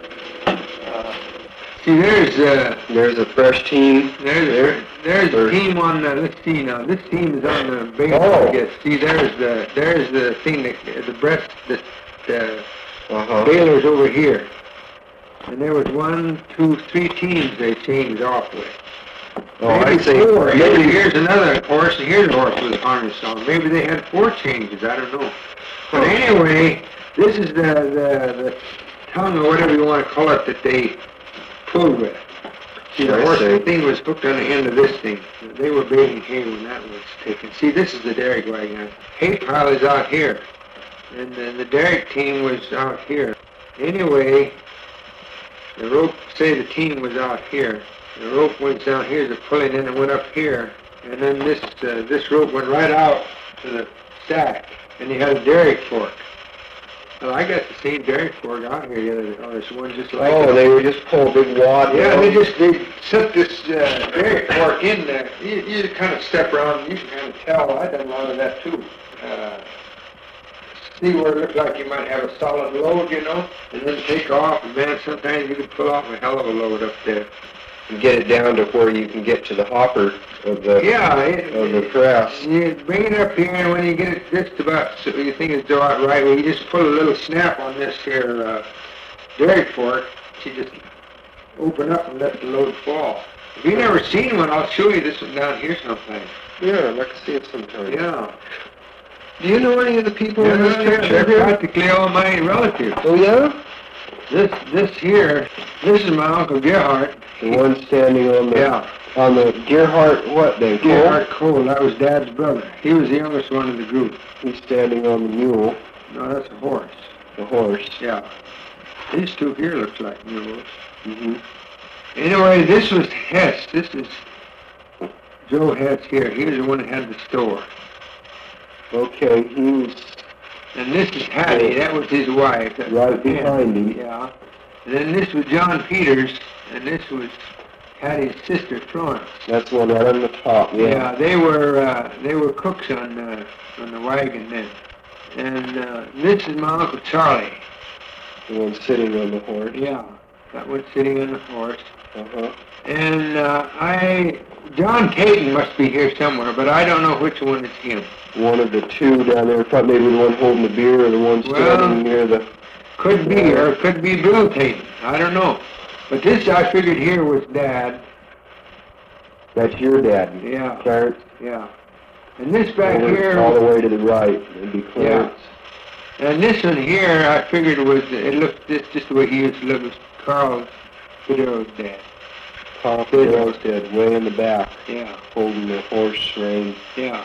uh, see, there's, uh, There's a fresh team. there's, There. there's There. a team on the, let's see now, this team is on the base, Oh. I guess. See, there's the, there's the thing, that, the breast, the, the Uh-huh. baler's over here. And there was one, two, three teams they changed off with. Oh, Maybe I'd say four. Here's, maybe here's another horse, and here's a horse with a harness on. Maybe they had four changes, I don't know. But anyway, this is the, the, the tongue or whatever you want to call it that they pulled with. See, the I horse see. thing was hooked on the end of this thing. They were baling hay when that was taken. See, this is the derrick wagon. Hay pile is out here. And then the derrick team was out here. Anyway, the rope, say the team was out here. The rope went down here to pulling in and went up here. And then this uh, this rope went right out to the stack. And you had a derrick fork. Well, I got the same derrick fork out here the other day. Oh, there's one just like Oh, it. they would just pull a big wad. Yeah, down. they just they set this uh, derrick fork in there. You, you kind of step around, you can kind of tell. I done a lot of that too. Uh, see where it looks like you might have a solid load, you know, and then take off. And man, sometimes you can pull off a hell of a load up there. And get it down to where you can get to the hopper of the Yeah, it, of the press. you bring it up here, and when you get it just about, so you think it's about right, well, you just pull a little snap on this here uh, derrick fork. You just open up and let the load fall. If you've never seen one, I'll show you this one down here sometime. Yeah, I'd like to see it sometime. Yeah. Do you know any of the people Yeah, in this they're picture here? practically all my relatives. Oh, yeah? This this here, this is my Uncle Gerhardt. The one standing on the Yeah, on the Gerhardt what then? Gerhardt Cole. That was Dad's brother. He was the youngest one in the group. He's standing on the mule, No, that's a horse. the horse. Yeah. These two here looks like mules. Mm-hmm. Anyway, this was Hess. This is Joe Hess here. He was the one that had the store. Okay, he's And this is Hattie. That was his wife. That right was him. behind him. Yeah. And then this was John Peters, and this was Hattie's sister, Florence. That's one right on the top. Yeah, Yeah. they were uh, they were cooks on uh, on the wagon then. And uh, this is my Uncle Charlie. The one sitting on the horse. Yeah, that one sitting on the horse. Uh-huh. And uh, I, John Caton must be here somewhere, but I don't know which one is him. One of the two down there, probably maybe the one holding the beer or the one standing Well, near the... Could be, or it could be Bill Caton. I don't know. But this I figured here was Dad. That's your dad, Yeah, Clarence. yeah. And this back all, the, here, all the way to the right. It'd be Clarence. and this one here, I figured was, it looked just, just the way he used to look, was Carl Fidero's dad. Carl Fidero's dead, way in the back, Yeah, holding the horse rein. yeah.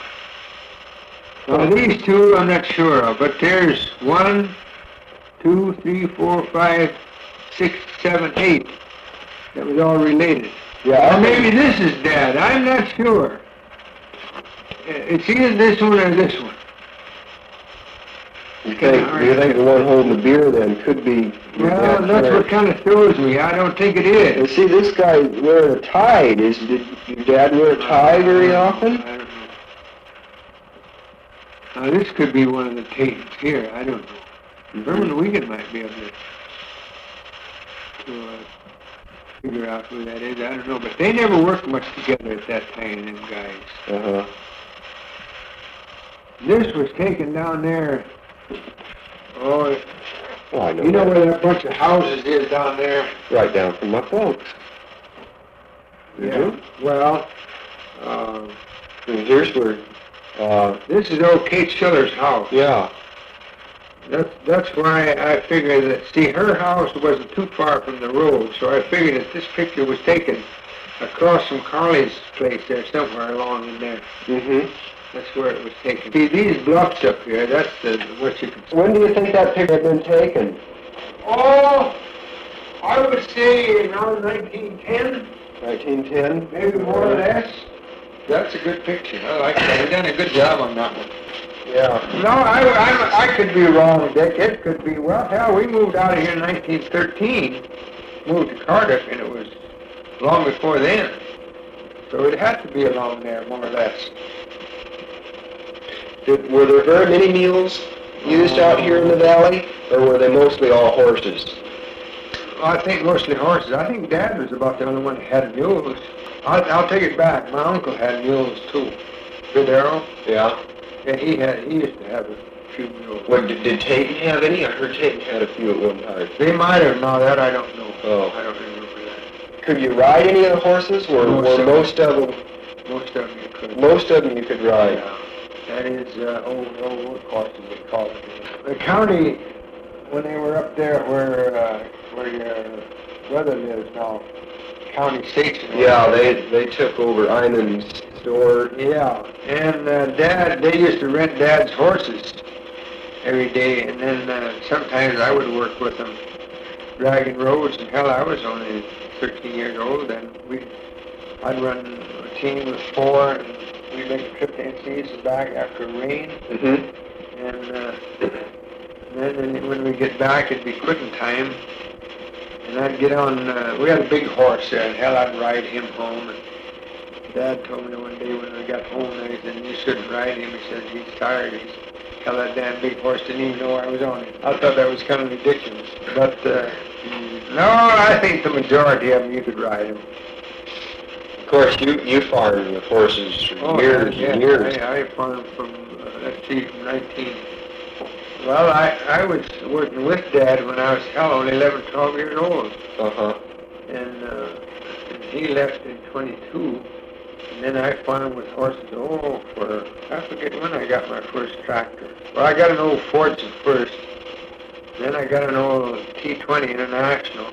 Now these two I'm not sure of, but there's one, two, three, four, five, six, seven, eight. That was all related. Yeah, Or maybe this is Dad. I'm not sure. Uh, It's either this one or this one. You think, do you think the one holding the beer then could be... your Well, dad, that's what Clarence? kind of throws me. I don't think it is. And see, this guy wearing a tie. Is, did your dad wear a tie very often? I don't know. Now this could be one of the Tatons here. I don't know. Herman Wiegand might be able to, to uh, figure out who that is. I don't know. But they never worked much together at that time, them guys. Uh-huh. This was taken down there. Oh, Oh, I know you know that. where that bunch of houses is down there? Right down from my folks. Yeah. Well, um, And here's where, uh, this is old Kate Schiller's house. yeah. That's, that's why I figured that, see, her house wasn't too far from the road, so I figured that this picture was taken across from Carly's place there, somewhere along in there. Mm-hmm. That's where it was taken. See, these bluffs up here, that's the, what you can see. When do you think that picture had been taken? Oh, I would say around nineteen ten, nineteen ten? maybe more or less. That's a good picture. I like that. You've done a good job on that one. Yeah. No, I, I, I could be wrong, Dick. It could be, well, hell, we moved out of here in nineteen thirteen, moved to Cardiff, and it was long before then. So it had to be along there, more or less. Did, were there very many mules used out here in the valley, or were they mostly all horses? Well, I think mostly horses. I think Dad was about the only one that had mules. I'll, I'll take it back. My uncle had mules, too. Good Arrow. Yeah. Yeah, he had. He used to have a few mules. What, did, did Tayton have any? I heard Tayton had a few at one time. They might have. Now that I don't know. Oh. I don't remember that. Could you ride any of the horses, or Most were of most of them? Most of them you could. Most of them you could ride. Yeah. That is uh, old, old, what horses they call it. The county, when they were up there where uh, where your brother lives now, county station. Yeah, they they took over Einan's store. Yeah, and uh, Dad, they used to rent Dad's horses every day, and then uh, sometimes I would work with them, dragging roads. And hell, I was only thirteen years old, and we, I'd run a team with four, and we'd make a trip to N C and back after rain. Mm-hmm. And uh, then when we get back, it'd be quitting time, and I'd get on. Uh, we had a big horse there, and hell, I'd ride him home. And Dad told me one day when we got home, he said, "You shouldn't ride him." He said, "He's tired. He's hell, that damn big horse didn't even know I was on him." I thought that was kind of ridiculous, but uh, no, I think the majority of them you could ride them. Of course, you you farmed with horses for Oh, years yeah, and years. I, I farmed from uh, let's see, from nineteen. Well, I I was working with Dad when I was hell only eleven, twelve years old, Uh huh. and, uh, and he left in twenty-two. And then I farmed with horses, oh, for, I forget when I got my first tractor. Well, I got an old Fortune first. Then I got an old T twenty International.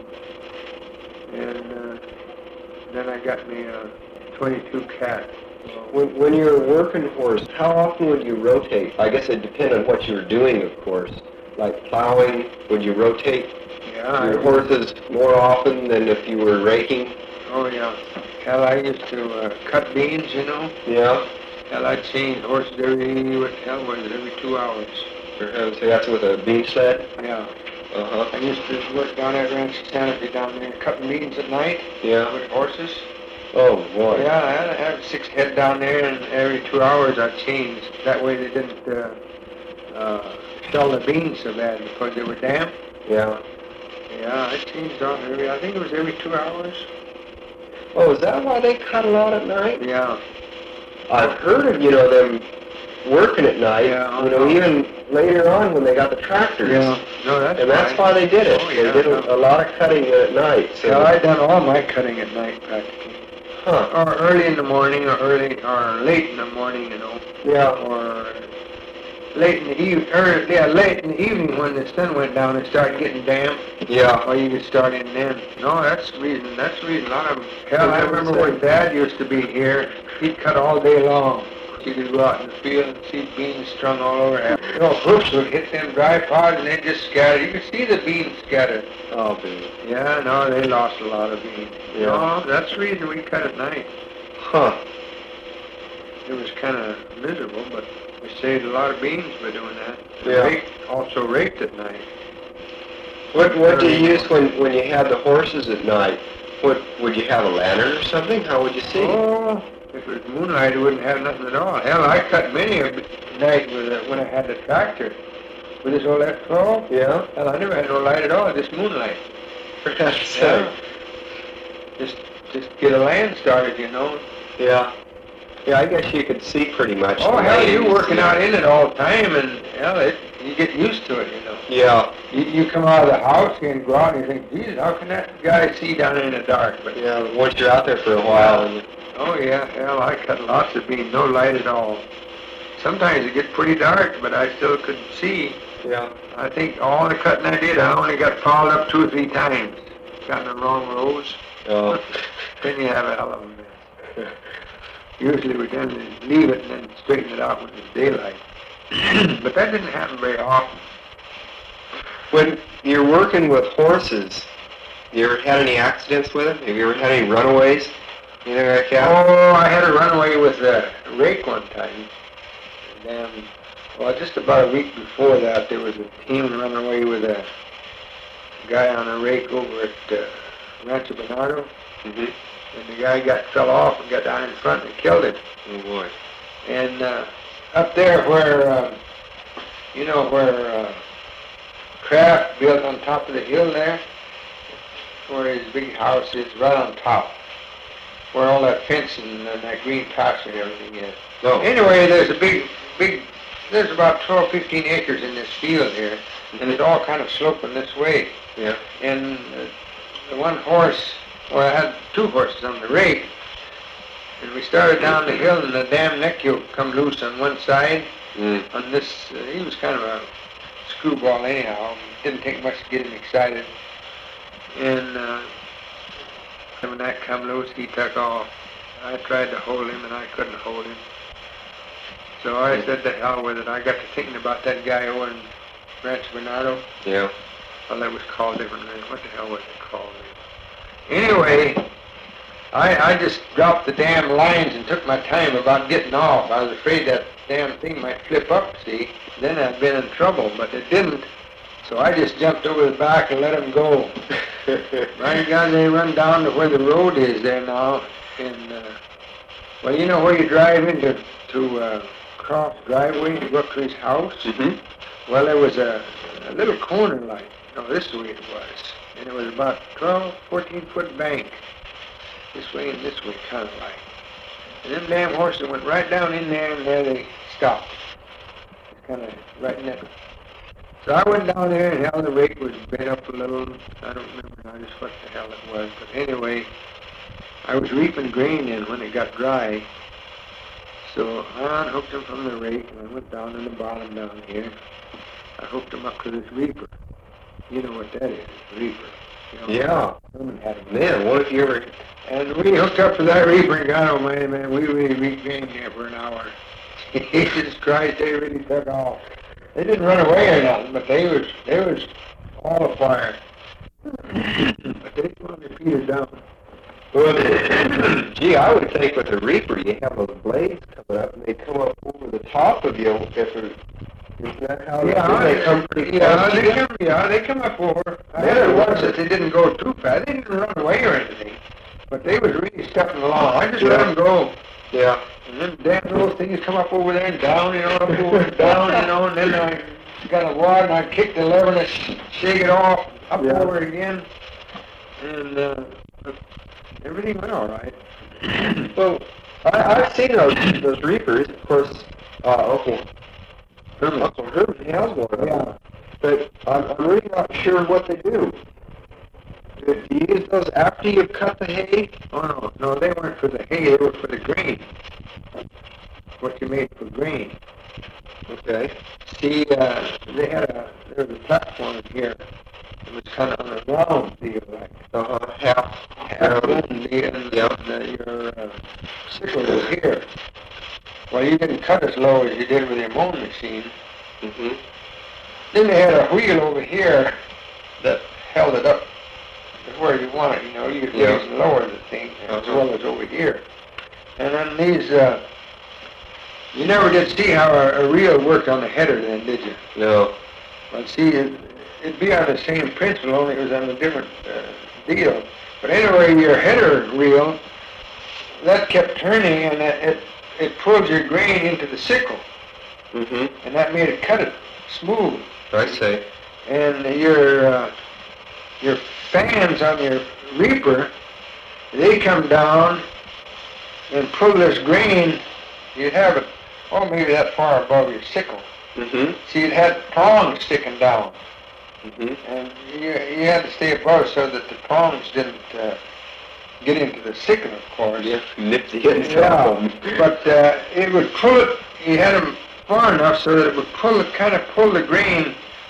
And uh, then I got me a twenty-two Cat. When, when you're working horse, how often would you rotate? I guess it depends on what you were doing, of course. Like plowing, would you rotate Yeah, your I- horses more often than if you were raking? Oh, yeah. Hell, I used to uh, cut beans, you know. Yeah. Hell, I'd change horses every, what the hell was it, every two hours. Uh, So that's with a bean sled? Yeah. Uh-huh. I used to work down at Ranch Santa Fe down there, cutting beans at night Yeah. with horses. Oh, boy. Yeah, I had, I had six head down there, and every two hours I'd change. That way they didn't uh, uh, shell the beans so bad because they were damp. Yeah. Yeah, I changed off every, I think it was every two hours. Oh, is that why they cut a lot at night? Yeah. I've heard of, you know, them working at night, Yeah, I you know, know. even later on when they got the tractors. Yeah. No, that's And that's fine. why they did it. Oh, They yeah, did yeah. a, a lot of cutting at night. So, Yeah, I done all my cutting at night practically. huh. Or early in the morning, or early, or late in the morning, you know. Yeah. Or late in the evening, or yeah, late in the evening when the sun went down and started getting damp. Yeah. Or you could start in then. No, that's the reason. That's the reason. A lot of them. Hell, I remember when Dad used to be here. He'd cut all day long. You could go out in the field and see beans strung all over. You know, hoofs would hit them dry pods and they'd just scatter. You could see the beans scattered. Oh, baby. Yeah, no, they lost a lot of beans. Yeah. No, that's the reason we cut at night. Huh. It was kind of miserable, but we saved a lot of beans by doing that. And Yeah. Raked, also raked at night. What What do you use when when you had the horses at night? What would you have, a lantern or something? How would you see? Oh, if it was moonlight, it wouldn't have nothing at all. Hell, I cut many a night with a, when I had the tractor. With this old F twelve. Yeah. Hell, I never had no light at all, just moonlight. For God's sake. Yeah. Just, just get a land started, you know. Yeah. Yeah, I guess you could see pretty much. Oh, the hell, lanes, you're working yeah. out in it all the time, and hell, it, you get used to it, you know. Yeah. You, you come out of the house and go out and you think, Jesus, how can that guy see down there in the dark? But Yeah. Once you're out there for a while, and oh yeah, hell, I cut lots of beans, no light at all. Sometimes it gets pretty dark, but I still could see. Yeah. I think all the cutting I did, I only got fouled up two or three times. Got in the wrong rows. Oh. Then you have a hell of a mess. Usually we then leave it and then straighten it out when it's daylight. But that didn't happen very often. When you're working with horses, you ever had any accidents with them? Have you ever had any runaways? Anything like that? Oh, I had a runaway with a rake one time. And then, well, just about a week before that, there was a team running away with a guy on a rake over at uh, Rancho Bernardo. Mm-hmm. And the guy got fell off and got down in front and killed him. Oh, boy. And uh, up there where, uh, you know, where uh, Kraft built on top of the hill there, where his big house is, right on top, where all that fencing and that green pasture and everything is. No. Anyway, there's a big, big, there's about twelve, fifteen acres in this field here, and it's all kind of sloping this way. Yeah. And uh, the one horse, well, I had two horses on the rake, and we started down the hill, and the damn neck yoke come loose on one side. Mm. On this, uh, he was kind of a screwball anyhow. Didn't take much to get him excited. And uh, when that come loose, he took off. I tried to hold him, and I couldn't hold him. So I said, to hell with it. I got to thinking about that guy over in Rancho Bernardo. Yeah. Well, that was called differently. What the hell was it called? Anyway, I, I just dropped the damn lines and took my time about getting off. I was afraid that damn thing might flip up, see? Then I'd been in trouble, but it didn't. So I just jumped over the back and let him go. By God, they run down to where the road is there now. And, uh, well, you know where you drive into to uh, Cross driveway to go up to his house? Mm-hmm. Well, there was a, a little corner like, no, this is the way it was. And it was about twelve, fourteen foot bank. This way and this way, kind of like. And them damn horses went right down in there, and there they stopped. It's kind of right in there. So I went down there, and hell, the rake was bent up a little. I don't remember now just what the hell it was. But anyway, I was reaping grain in when it got dry. So I unhooked them from the rake, and I went down in the bottom down here. I hooked them up to this reaper. You know what that is, reaper. You know, Yeah. Herman had a Man, what if you ever... And we hooked up to that reaper, and God almighty, man, we really reaped grain there for an hour. Jesus Christ, they really took off. They didn't run away or nothing, but they was they was all afire. But they put their feet down. Well, gee, I would think with a reaper, you have those blades coming up, and they come up over the top of you. If it, isn't that how Yeah, they, they come pretty yeah, close to they you? come, yeah, they come up over. I Yeah, had it ones was. that they didn't go too fast. They didn't run away or anything, but they was really stepping along. I just let Yeah. them go. Yeah. And then damn little things come up over there and down, you know, up over and down, you know, and then I got a wad and I kicked the lever and I sh- shake it off, up Yeah. over again, and uh, everything went all right. Well, I, I've seen those those reapers. Of course, uh, Uncle Herman, Uncle Herman has one of them. Yeah. But I'm, I'm really not sure what they do. Do you use those after you've cut the hay? Oh no, no, they weren't for the hay, they were for the grain. What you made for grain. Okay. See, uh, they had a, there was a platform here. It was kind of on a round deal, like Uh-huh. Half. half Um, moon deal, and yeah. uh, your uh, sickle was here. Well, you didn't cut as low as you did with your mowing machine. Mm-hmm. Then they had a wheel over here that held it up to where you want it, you know, you could Yeah. raise and lower the thing as Uh-huh. well as over here. And then these, uh, you never did see how a, a reel worked on the header then, did you? No. Well, see, it, it'd be on the same principle, only it was on a different uh, deal. But anyway, your header reel, that kept turning, and it, it, it pulled your grain into the sickle, Mm-hmm. and that made it cut it smooth. I see. And your uh, your fans on your reaper, they come down and pull this grain. You'd have it, oh, maybe that far above your sickle. Mm-hmm. See, it had prongs sticking down, Mm-hmm. and you, you had to stay above so that the prongs didn't uh, get into the sickle, of course. Yeah, nip the ends Yeah, off them. but uh, it would pull it, you had them far enough so that it would pull it, kind of pull the grain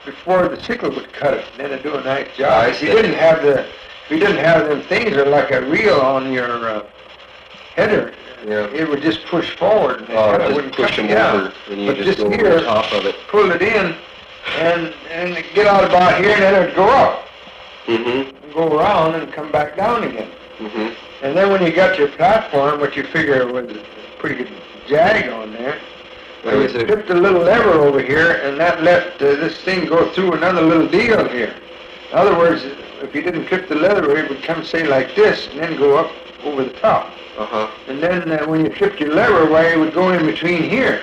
before the sickle would cut it, and then it'd do a nice job. I If you see. didn't have the, if you didn't have them things that are like a reel on your uh, header, Yeah. it would just push forward. And it Oh, kinda just wouldn't push cut- them yeah. over, and you But just this go over here- the top of it. Pull it in, and and get out about here, and then it'd go up, Mm-hmm. and go around, and come back down again. Mm-hmm. And then when you got your platform, what you figure was a pretty good jag on there, There was you a- flipped the little lever over here, and that let uh, this thing go through another little deal here. In other words, if you didn't flip the lever, it would come, say, like this, and then go up over the top. Uh-huh. And then uh, when you flipped your lever, why it would go in between here,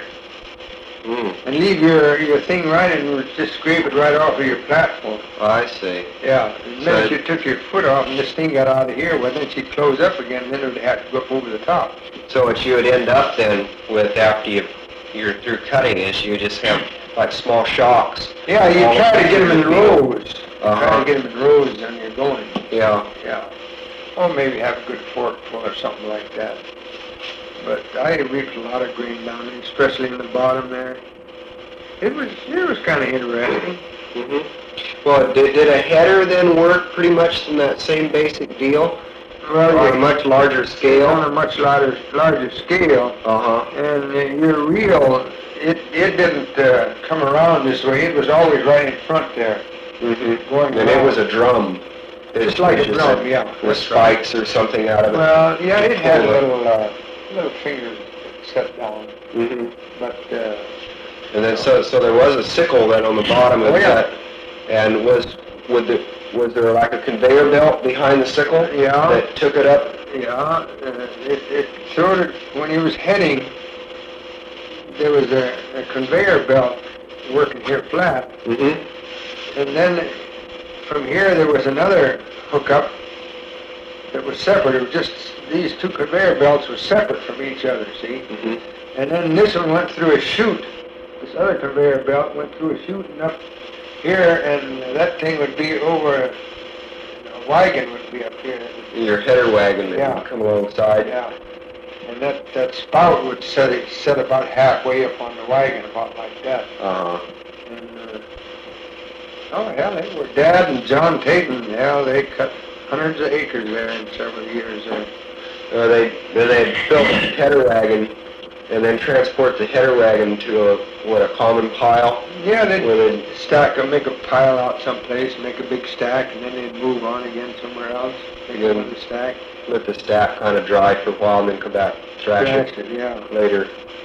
Mm. and leave your, your thing right, and it would just scrape it right off of your platform. I see. Yeah, and So then it- you took your foot off, and this thing got out of here, well, then she'd close up again, and then it would have to go up over the top. So what you would end up then with after you, you're through cutting is you just have like small shocks. Yeah, you All try to the get them in way. rows. Uh-huh. Try to get them in rows, and you're going. Yeah. Yeah. Or maybe have a good fork full or something like that. But I reaped a lot of grain down there, especially in the bottom there. It was it was kind of interesting. Mm-hmm. Well, did, did a header then work pretty much in that same basic deal? Well, On a you- much larger on scale? a much larger larger scale, Uh-huh. and uh, your reel, it it didn't uh, come around this way. It was always right in front there. Mm-hmm. Going And it around. was a drum. It Just like a was drum, yeah. With That's right. spikes or something out of it. Well, yeah, it had Pull it. little uh, little fingers set down, Mm-hmm. but uh, And then so so there was a sickle then on the bottom of Oh, yeah. that. And was would the was there like a conveyor belt behind the sickle Yeah. that took it up? yeah, uh, it it sort of when he was heading, there was a, a conveyor belt working here flat, Mm-hmm. and then from here there was another hookup that was separate. It was just these two conveyor belts were separate from each other. See. Mm-hmm. And then this one went through a chute. This other conveyor belt went through a chute and up here, and that thing would be over, a, a wagon would be up here. Your header wagon that Yeah. would come alongside. Yeah. And that, that spout would set it set about halfway up on the wagon, about like that. Uh-huh. And, uh, oh, hell, they were Dad and John Tatum. Hell, they cut hundreds of acres there in several years there. Uh, they then they built a header wagon and then transport the header wagon to a what a common pile Yeah, they'd where they stack them, make a pile out someplace, make a big stack, and then they'd move on again somewhere else. Make Yeah. another stack. let the stack kind of dry for a while and then come back thrash Thrash it it, yeah. later.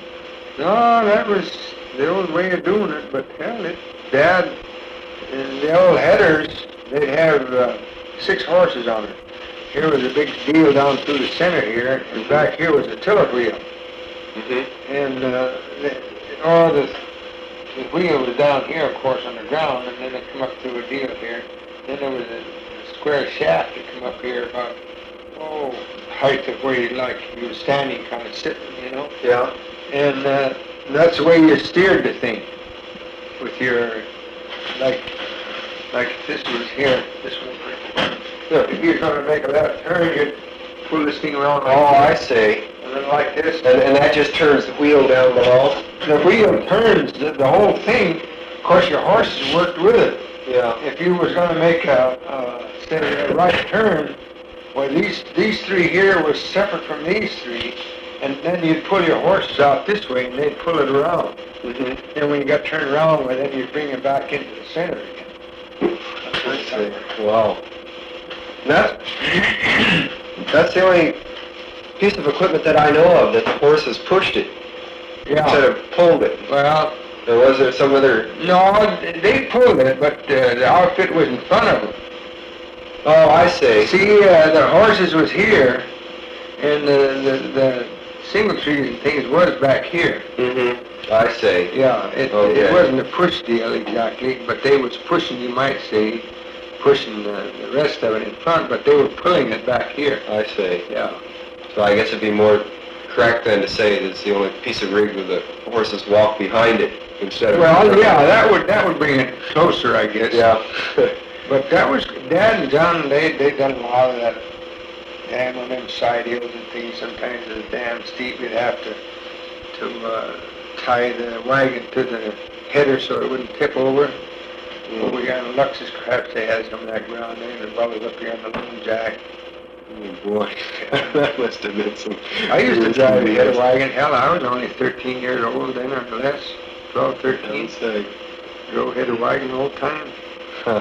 No, that was the old way of doing it, but hell, it, Dad, in the old headers, they'd have uh, six horses on it. Here was a big deal down through the center here, and back here was a tiller wheel. Mm-hmm. And uh, the, oh, the, the wheel was down here, of course, on the ground, and then it come up through a deal here. Then there was a, a square shaft that come up here about, oh, height of where you like, you were standing, kind of sitting, you know. Yeah. And uh, that's the way you steered the thing, with your, like, like this was here, this was, if you're going to make a left turn, you'd pull this thing around like Oh, I this, see. and then like this. And, and that just turns the wheel down below? The wheel turns, the, the whole thing, of course your horses worked with it. Yeah. If you was going to make a, a, say, a right turn, well, these, these three here were separate from these three, and then you'd pull your horses out this way, and they'd pull it around. Mm-hmm. Then when you got turned around, well, then you'd bring it back into the center again. That's what I it see. sounded like. Wow. And that's, that's the only piece of equipment that I know of that the horses pushed it instead Yeah, of pulled it. well, Or was there some other... no, they pulled it, but uh, the outfit was in front of them. Oh, I see. See, uh, the horses was here, and the, the, the single trees and things was back here. Mm-hmm. I see. Yeah, it, Okay. it wasn't a push deal exactly, but they was pushing, you might say, pushing the, the rest of it in front, but they were pulling it back here. I see. Yeah. So I guess it'd be more correct then to say that it's the only piece of rig where the horses walk behind it instead of... Well, yeah, that would that would bring it closer, I guess. Yeah. But that was Dad and John. They they done a lot of that. Damn on them side hills and things. Sometimes it's damn steep. You'd have to to uh, tie the wagon to the header so it wouldn't tip over. Well, we got in Luxus, perhaps they had some of that ground there, and the brothers up here on the Loon Jack. Oh boy, that must have been some. I used to drive a head wagon. Hell, I was only thirteen years old then, or less. twelve, thirteen. Say. Drove head wagon all the time. Huh.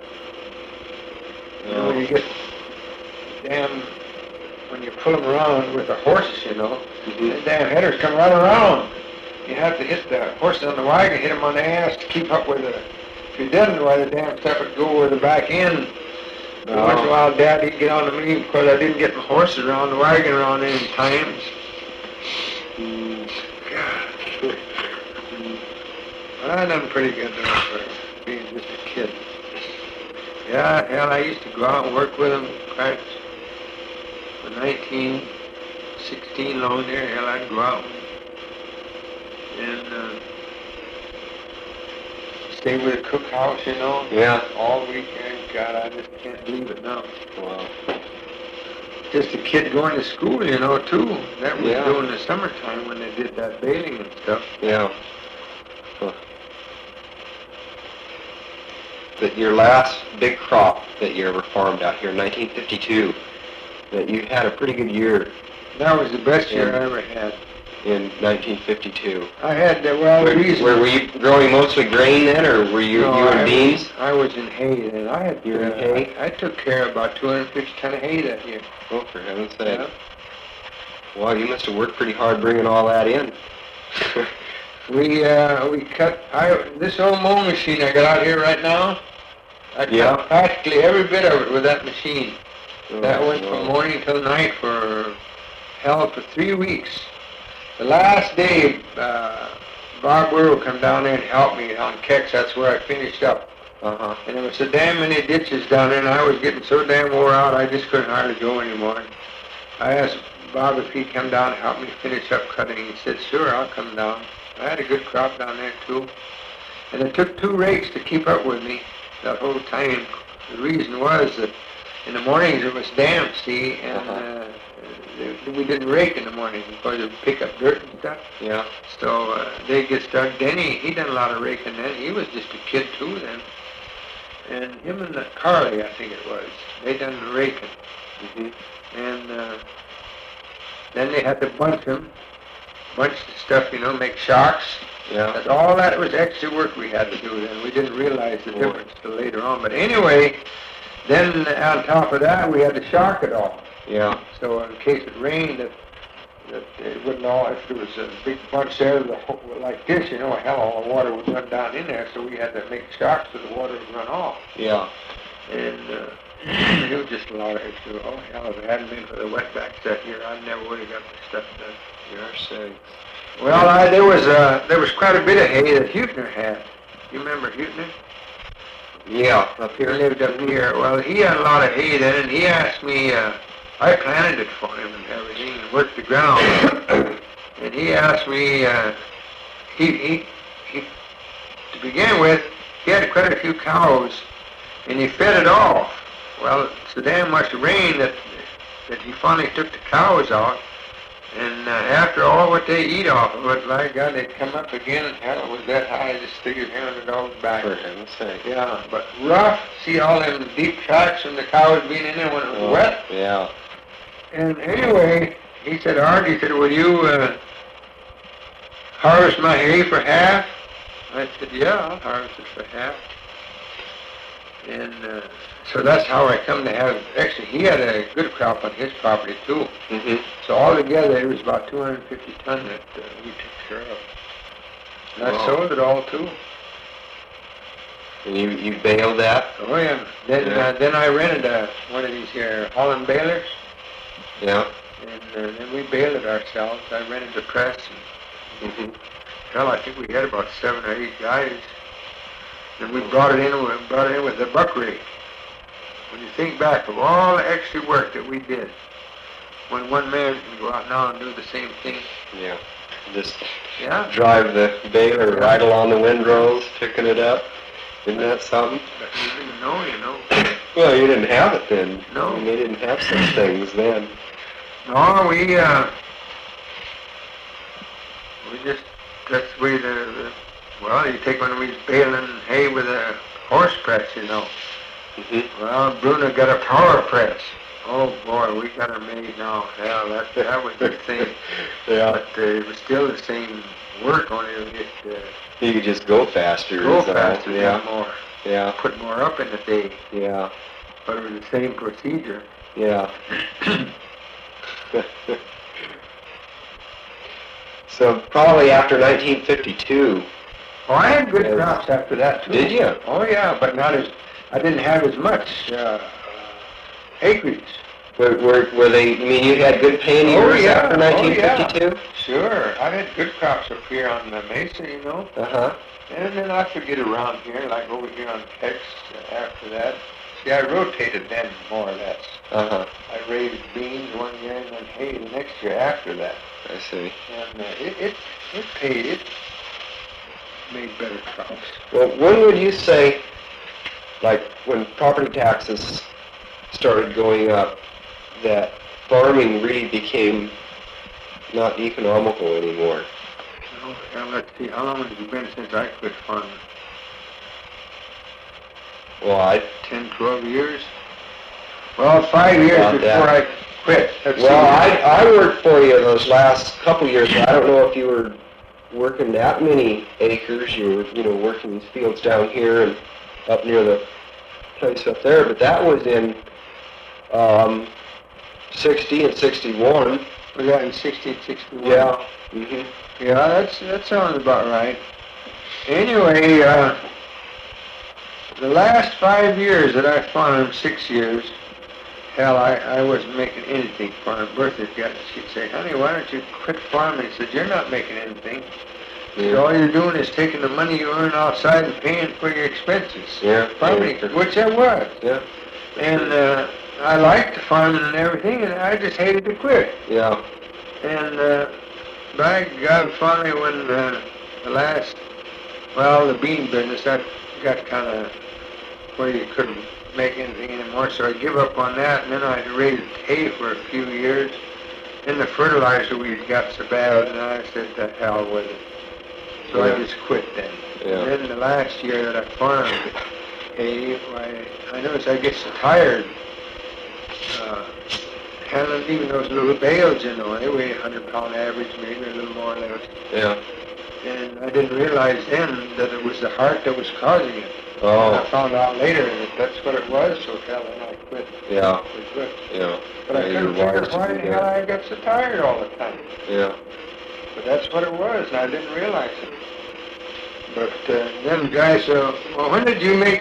You know, you get damn, when you pull them around with the horses, you know, Mm-hmm. the damn headers come right around. You have to hit the horses on the wagon, hit them on the ass to keep up with the. If you didn't, why the damn stuff would go over the back end. Oh. Once in a while, Dad, he'd get on to me because I didn't get my horses around the wagon around any times. Mm. God. Well, I done pretty good though for being just a kid. Yeah, hell, I used to go out and work with them. Quite the nineteen sixteen loan there, hell, I'd go out and uh, stay with the cookhouse, you know. Yeah. All weekend. God, I just can't believe it now. Wow. Just a kid going to school, you know, too. That was Yeah. during the summertime when they did that baling and stuff. Yeah. Huh. But your last big crop that you ever farmed out here, nineteen fifty-two, that you had a pretty good year That was the best year Yeah. I ever had. in nineteen fifty-two. I had, uh, well, the Were, reason... were, were you growing mostly grain then, or were you, No, you I in beans? Was, I was in hay then. I had, You were in uh, hay? I, I took care of about two hundred fifty ton of hay that year. Oh, for heaven's sake. Yeah. Well, you must have worked pretty hard bringing all that in. We, uh, we cut, I, this old mowing machine I got out here right now, I cut Yeah. practically every bit of it with that machine. That Oh, went wow. from morning till night for, hell, for three weeks. The last day, uh, Bob Burrow come down there and helped me on Kex. That's where I finished up. Uh-huh. And there was so damn many ditches down there, and I was getting so damn wore out, I just couldn't hardly go anymore. I asked Bob if he'd come down and help me finish up cutting. He said, sure, I'll come down. I had a good crop down there, too. And it took two rakes to keep up with me that whole time. The reason was that in the mornings it was damp, see, and Uh-huh. uh, we didn't rake in the morning because it would pick up dirt and stuff. Yeah. So uh, they get started. Denny, he done a lot of raking then. He was just a kid too then. And him and the Carly, I think it was, they done the raking. Mm-hmm. And uh, then they had to bunch them, bunch the stuff, you know, make shocks. Yeah. That's all that was extra work we had to do then. We didn't realize the Boy. difference till later on. But anyway, then on top of that, we had to shock it all. Yeah. So in case it rained, that, that it wouldn't all, if there was a big bunch there the whole, like this, you know, hell, all the water would run down in there, so we had to make shocks so the water would run off. Yeah. And uh, it was just a lot of extra. Oh, hell, if it hadn't been for the wetbacks that year, I never would have got the stuff done. Your sakes. Well, I, there was uh, there was quite a bit of hay that Hutner had. You remember Hutner? Yeah. Up He here. lived up here. Well, he had a lot of hay then, and he asked me, uh, I planted it for him and everything, and worked the ground. And he asked me, uh, he, he, he, to begin with, he had quite a few cows, and he fed it off. Well, it's so damn much rain that, that he finally took the cows out. And uh, after all what they eat off of it, by God, they'd come up again, and hell, it was that high, just stick your hand on the dog's back. For heaven's sake. Yeah, but rough. See all them deep tracks from the cows being in there when it was Oh, wet? Yeah. And anyway, he said, Art, he said, will you uh, harvest my hay for half? I said, yeah, I'll harvest it for half. And uh, so that's how I come to have, actually, he had a good crop on his property, too. Mm-hmm. So altogether, it was about two hundred fifty ton that uh, we took care of. And I Wow. sold it all, too. And you, you bailed that? Oh, yeah. Then, Yeah. Uh, then I rented uh, one of these here Holland balers. Yeah. And uh, then we baled it ourselves. I rented the press. And, Mm-hmm. hell, I think we had about seven or eight guys. And we brought it in with, brought it in with the buck rake. When you think back of all the extra work that we did, when one man can go out now and do the same thing. Yeah. Just Yeah. drive the baler right along the windrows, picking it up. Isn't that something? But you didn't know, you know. Well, you didn't have it then. No. I mean, they didn't have such things then. No, we, uh, we just, that's the way the, the well, you take one of these baling hay with a horse press, you know. Mm-hmm. Well, Bruno got a power press. Oh boy, we got her made now. Hell, that that was the thing. Yeah. But uh, it was still the same work, only it uh, You could just go faster. go is that- faster, Yeah. get more, Yeah. put more up in the day. Yeah. But it was the same procedure. Yeah. So probably after nineteen fifty-two. Oh, I had good Yeah. crops after that too. Did you? Oh yeah, but not as I didn't have as much uh, acreage. Were, were, were they, you mean you had good paying Oh, years yeah. after Oh, nineteen yeah. fifty-two? Sure, I had good crops up here on the mesa, you know. Uh-huh. And then I could get around here, like over here on Tex uh, after that. See, I rotated then, more or less. Uh-huh. I raised beans one year and then hay the next year after that. I see. And uh, it, it, it paid, it made better crops. Well, when would you say, like, when property taxes started going up, that farming really became not economical anymore? Oh, well, let's see, how long has it been since I quit farming? Well, I, Ten, twelve years? Well, five years About before that. I quit. Let's well, see. I, I worked for you those last couple years. I don't know if you were working that many acres. You were, you know, working these fields down here and up near the place up there, but that was in um, sixty and sixty-one. Was that in sixty, sixty-one? Yeah. Mhm. Yeah, that's, that sounds about right. Anyway, uh, the last five years that I farmed, six years, hell, I, I wasn't making anything farming. Bertha got, she'd say, honey, why don't you quit farming? I said, you're not making anything. Yeah. So all you're doing is taking the money you earn outside and paying for your expenses. Yeah. Farming, Yeah. which I was. Yeah. And uh, I liked the farming and everything, and I just hated to quit. Yeah. And uh, by God, finally, when uh, the last, well, the bean business, that got kind of where you couldn't make anything anymore, so I give up on that, and then I raised hay for a few years. Then the fertilizer weeds got so bad, and I said, the hell with it. So Yeah. I just quit then. Yeah. And then the last year that I farmed hay, I, I noticed I get so tired. Uh, handling even those little bales, you know, they weigh a hundred pound average, maybe a little more or less. Yeah. And I didn't realize then that it was the heart that was causing it. And I Oh. found out later that that's what it was, so hell, then I quit. Yeah. For good. Yeah. But I Yeah, couldn't you're figure wise to why do the hell that. I got so tired all the time. Yeah. But that's what it was, and I didn't realize it. But uh, then guys said, well, when did you make,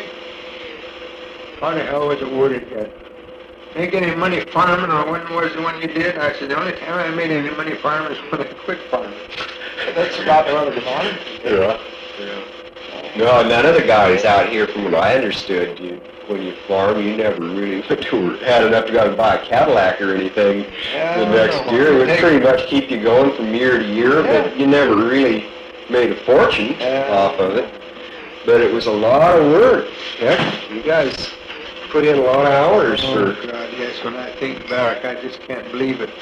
how the hell was it worded yet? Make any money farming, or when was the one you did? I said, the only time I made any money farming is when I quit farming. That's about what it was on. Yeah. Yeah. No, none of the guys out here, from what I understood, you, when you farm, you never really went to, had enough to go out and buy a Cadillac or anything Yeah, the I next know. year. It would Take- pretty much keep you going from year to year, but Yeah. you never really made a fortune Yeah. off of it. But it was a lot of work. Heck, you guys put in a lot of hours Oh, for... God, yes, when I think back, I just can't believe it.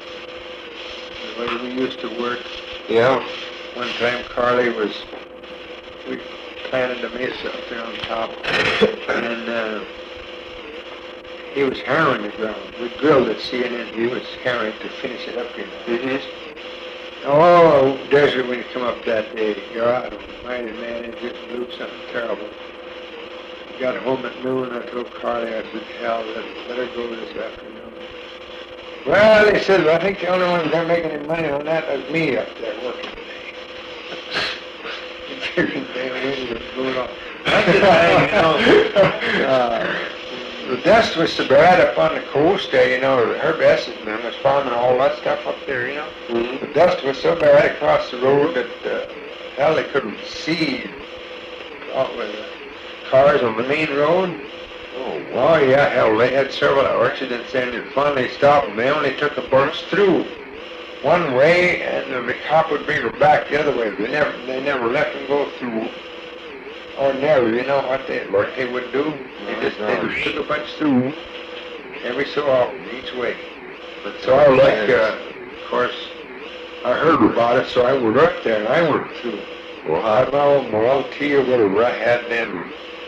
The way we used to work. Yeah. One time Carly was, we planted a mesa up there on top, and uh, he was harrowing the ground. We drilled it, see, and then he was harrowing to finish it up, you know. Mm-hmm. Oh, desert when you come up that day, you're out of mind, man, it just blew something terrible. Got home at noon, I told Carly, I said, hell, let, let her go this afternoon. Well, they said, well, I think the only one that making any money on that was me up there working today. Figuring they were going on. That's the thing, you know. Uh, the dust was so bad up on the coast there, you know, Herb Esses and them was farming all that stuff up there, you know. Mm-hmm. The dust was so bad across the road that, uh, hell, they couldn't see out with the cars on the main road. Oh, Oh, yeah, hell, they had several accidents and it finally stopped them. They only took a bus through one way and the cop would bring her back the other way. They never, they never let them go through. Ordinarily, you know what they, what they would do? They just, they just took a bunch through every so often, each way. So I like, uh, of course, I heard about it, so I went up there and I went through. Well, I how, know, well, I'll tell you whatever I had then.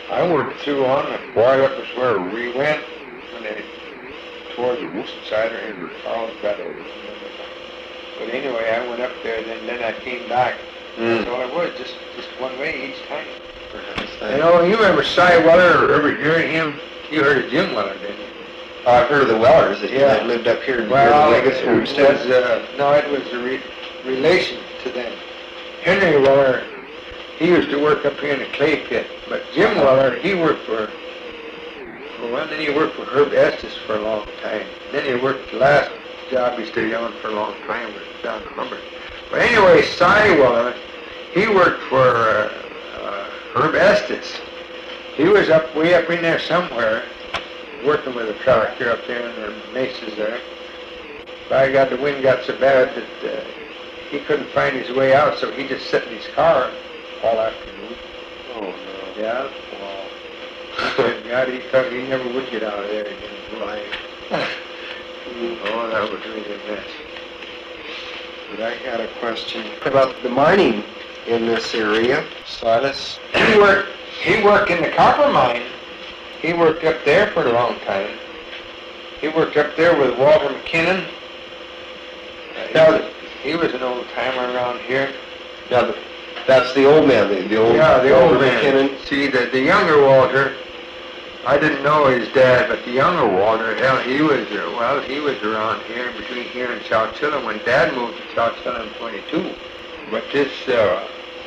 I worked through on the boy, that was where we went when they towards the Woosten side or in Carlsbad. But anyway, I went up there, then then I came back. Mm. That's all it was, just just one way each time. For You know, you remember Cy Weller, or ever heard him? You heard of Jim Weller, didn't you? I've heard of the Wellers that Yeah. that lived up here in Well, Vegas it was, homestead. uh, no, it was a re- relation to them. Henry Weller, he used to work up here in the clay pit, but Jim Weller, he worked for, well, then he worked for Herb Estes for a long time. Then he worked, the last job he stayed on for a long time was down in Lumber. But anyway, Cy Weller, he worked for uh, uh, Herb Estes. He was up, way up in there somewhere, working with a tractor up there in the mesas there. By God, the wind got so bad that uh, he couldn't find his way out, so he just sat in his car all afternoon. Oh, no. Yeah. Wow. God, he thought he never would get out of there again. Right. Oh, that was really a mess. But I got a question about the mining in this area. Silas? He worked, he worked in the copper mine. He worked up there for a long time. He worked up there with Walter McKinnon. Uh, he, Now, was, he was an old timer around here. Now, the, that's the old man, the, the old Yeah, the old Walter man. McKinnon. See, the, the younger Walter, I didn't know his dad, but the younger Walter, hell, he was, uh, well, he was around here, between here and Chowchilla when Dad moved to Chowchilla in twenty-two. But this, uh,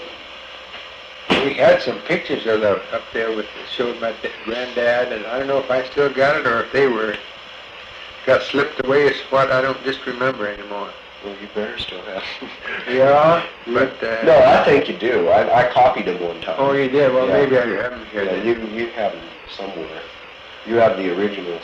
we had some pictures of the, up there with, showed my d- granddad, and I don't know if I still got it or if they were, got slipped away as what, I don't just remember anymore. Well, you better still have them. Yeah, but, uh... No, I think you do. I, I copied them one time. Oh, you did? Well, Yeah. maybe I haven't here. Yeah, then. you, you have them somewhere. You have the originals.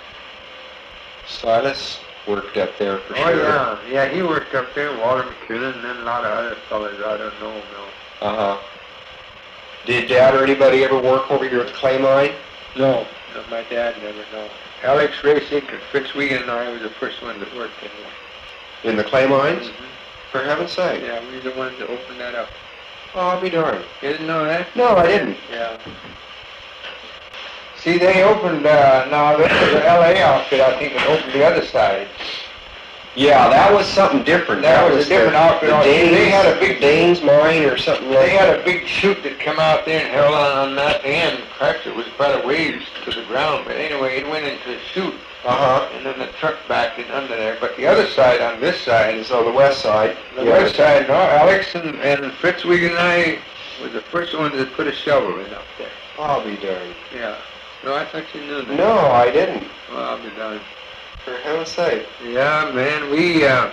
Silas worked up there for Oh, sure. yeah. Yeah, he worked up there, Walter McKinnon, and then a lot of other fellas, I don't know, no. Uh-huh. Did Dad or anybody ever work over here at the clay mine? No, no, my dad never, no. Alex Racing and Fritz Wiegand and I were the first ones that worked in there. In the clay mines? Mhm. For heaven's sake. Yeah, we were the ones that opened that up. Oh, I'll be darned. You didn't know that? No, I didn't. Yeah. See, they opened, uh, now there was an L A outfit, I think, that opened the other side. Yeah, that was something different. That was a different the, outfit. The also. Danes, They had a big, Danes mine or something like they had a big chute that come out there and held on, on that end. Perhaps it was quite a ways to the ground, but anyway, it went into a chute. Uh-huh. And then the truck backed it under there. But the other side, on this side, It's on the west side. the Yeah. west side, no, Alex and, and Fritz Wiegand and I were the first ones that put a shovel in up there. I'll be darned. Yeah. No, I thought you knew that. No, I didn't. Well, I'll be darned. For heaven's sake. Yeah, man, we, uh,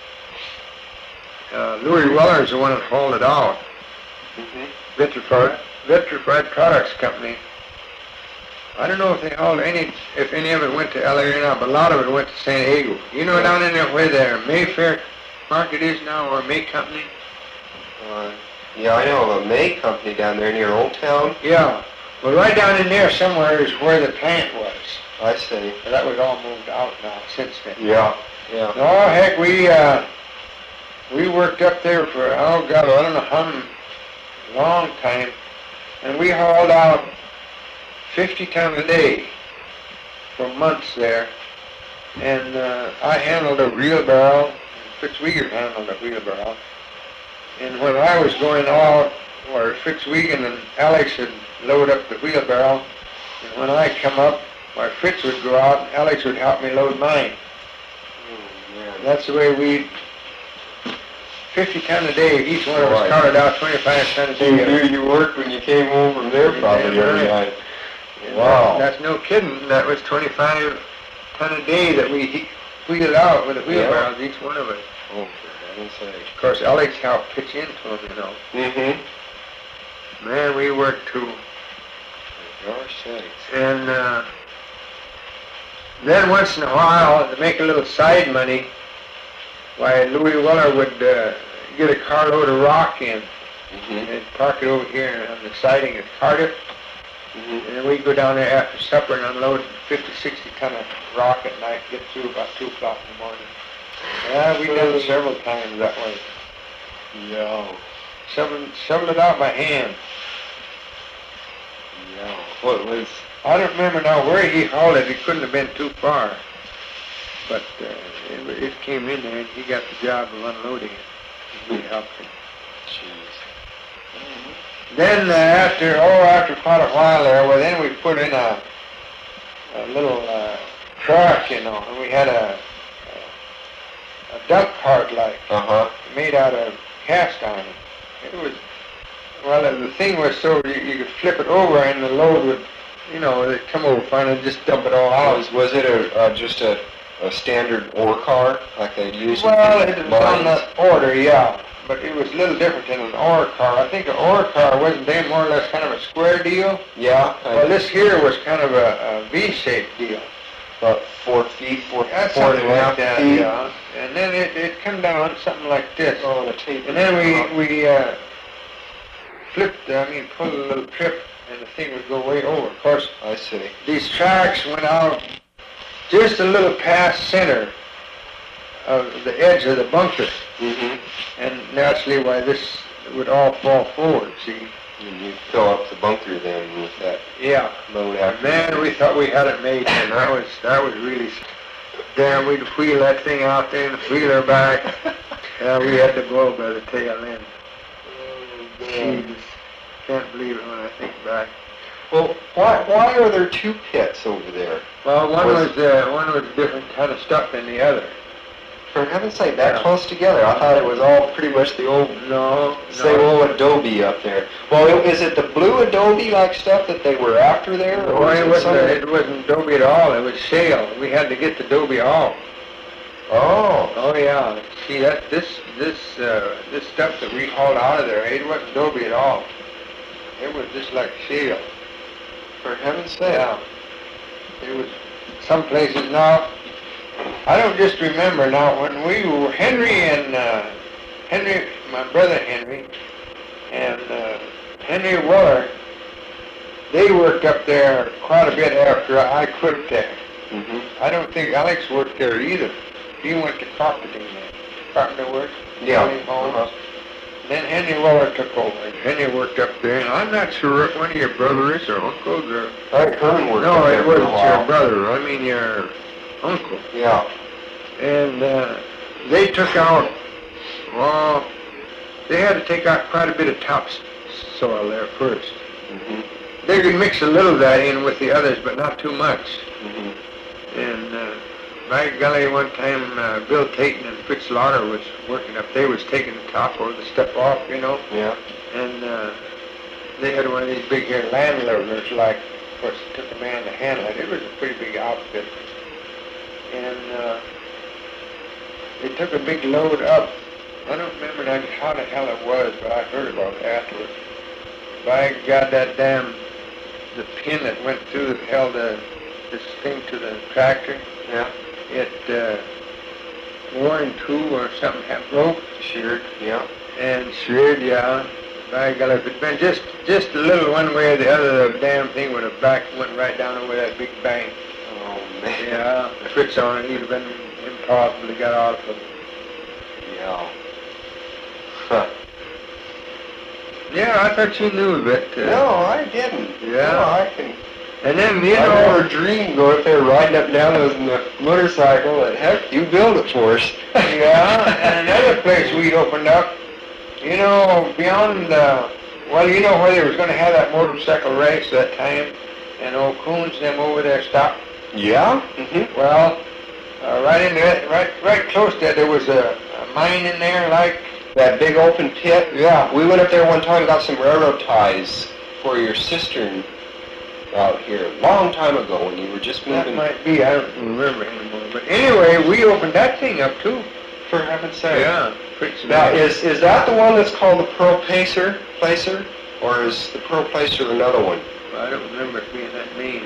uh, Louis Weller's the one that hauled it out. Mm-hmm. Vitrified, Vitrified Products Company. I don't know if they hauled any, if any of it went to L A or not, but a lot of it went to San Diego. You know down in there where their Mayfair market is now, or May Company? Uh, yeah, I know of a May company down there near Old Town. Yeah. Well, right down in there somewhere is where the plant was. I see. But that was all moved out now since then. Yeah. Yeah. No, heck, we, uh, we worked up there for, oh God, I don't know how m- long time, and we hauled out fifty ton a day for months there, and uh, I handled a wheelbarrow, Fritz Wiegand handled a wheelbarrow, and when I was going out, or Fritz Wiegand and Alex would load up the wheelbarrow, and when I come up, my Fritz would go out, and Alex would help me load mine. Oh, man. That's the way we, fifty ton a day, each one of us Right. carted out twenty-five ton a You day. knew you worked when you came home from there probably Yeah, every right. night. And Wow. that- That's no kidding. That was twenty-five ton a day that we he- wheeled out with the wheelbarrows, each one of us. Oh, for heaven's sake. Of course, Alex helped pitch into them, you know. Mm-hmm. Man, we worked too. For gosh sakes. And uh, then once in a while, to make a little side money, why, Louis Weller would uh, get a carload of rock in Mm-hmm. and park it over here on the siding at Cardiff. Mm-hmm. And then we'd go down there after supper and unload fifty, sixty ton of rock at night, get through about two o'clock in the morning. Yeah, we done it several times that way. Yeah. Shoveled, shoveled it out by hand. Yeah. What was? I don't remember now where he hauled it. It couldn't have been too far. But uh, it, it came in there, and he got the job of unloading it. We helped him. Jeez. Then uh, after, oh, after quite a while there, well, then we put in a, a little uh, truck, you know, and we had a, a, a duck cart like, Uh-huh. made out of cast iron. It was, well, uh, the thing was so you, you could flip it over and the load would, you know, it'd come over fine and just dump it all out. Was, was it a, uh, just a, a standard ore car like they use? Well, in it was mines? on the order, yeah, but it was a little different than an ore car. I think an ore car wasn't they more or less kind of a square deal? Yeah. Well, this here was kind of a, a V-shaped deal. About four feet, four, That's four and something a half like that, feet. yeah. And then it, it come down something like this. On a tape. And then we, we uh, flipped, I mean, pulled a little trip, and the thing would go way over. Of course, I see. these tracks went out just a little past center of the edge of the bunker. Mm-hmm. And naturally, why this would all fall forward, see? And you fill up the bunker then with that Yeah. load after. Man, we thought we had it made, and that was, that was really... Damn, we'd wheel that thing out there and wheel her back. Yeah, we had to blow by the tail end. Jesus. Can't believe it when I think back. Well, why why are there two pits over there? Well, one Was- was, uh, one was different kind of stuff than the other. For heaven's sake, that Yeah. close together. I thought it was all pretty much the old No, same no. old adobe up there. Well, it- is it the blue adobe like stuff that they were after there? Well, is it it wasn't, something- it wasn't Dobie at all. It was shale. We had to get the Dobie off. Oh. Oh yeah. See that this this uh, this stuff that we hauled out of there, it wasn't Dobie at all. It was just like shale. For heaven's sake. Yeah. It was some places now. I don't just remember now when we were Henry and uh, Henry, my brother Henry, and uh, Henry Weller. They worked up there quite a bit after I quit there. Mm-hmm. I don't think Alex worked there either. He went to carpenting there. Carpenter work. Yeah. Building homes. Uh-huh. Then Henry Weller took over. And Henry worked up there, and I'm not sure if one of your brothers or uncles or... I think Herman worked No, up there it for a wasn't while. your brother. I mean your uncle. Yeah. And uh, they took out, well, they had to take out quite a bit of topsoil there first. Mm-hmm. They could mix a little of that in with the others, but not too much. Mm-hmm. And uh, by golly, one time uh, Bill Tatum and Fritz Lauder was working up. They was taking the top or the stuff off, you know. Yeah. And uh, they had one of these big here land loaders, like, of course, it took a man to handle it. It was a pretty big outfit. And uh, they took a big load up. I don't remember now how the hell it was, but I heard about it afterwards. By God, that damn, the pin that went through that held the, this thing to the tractor, Yeah. it uh, wore in two or something, had broke. Sheared. Yeah. And sheared, yeah. By God, if it'd been just just a little one way or the other, the damn thing would have back went right down over that big bank. Oh man. Yeah, Fritz on it, he'd have been impossible to get out of it. Yeah. Huh. Yeah, I thought you knew of it. Uh, No, I didn't. Yeah. No, I can. And then, you I know... never dreamed going up there riding up and down those in the motorcycle. And heck, you build it for us. Yeah, and another place we opened up, you know, beyond, uh, well, you know where they was going to have that motorcycle race that time, and old Coons, them over there stopped. Yeah. Mm-hmm. Well, uh, right in there, right, right close to it, there was a, a mine in there, like. That big open pit. Yeah. We went up there one time and got some railroad ties for your cistern out here a long time ago when you were just That moving. might be. I don't remember anymore. But anyway, we opened that thing up too. For heaven's sake. Yeah. Pretty Now, nice. is is that the one that's called the Pearl Placer, Placer, or is the Pearl Placer another one? I don't remember it being that name.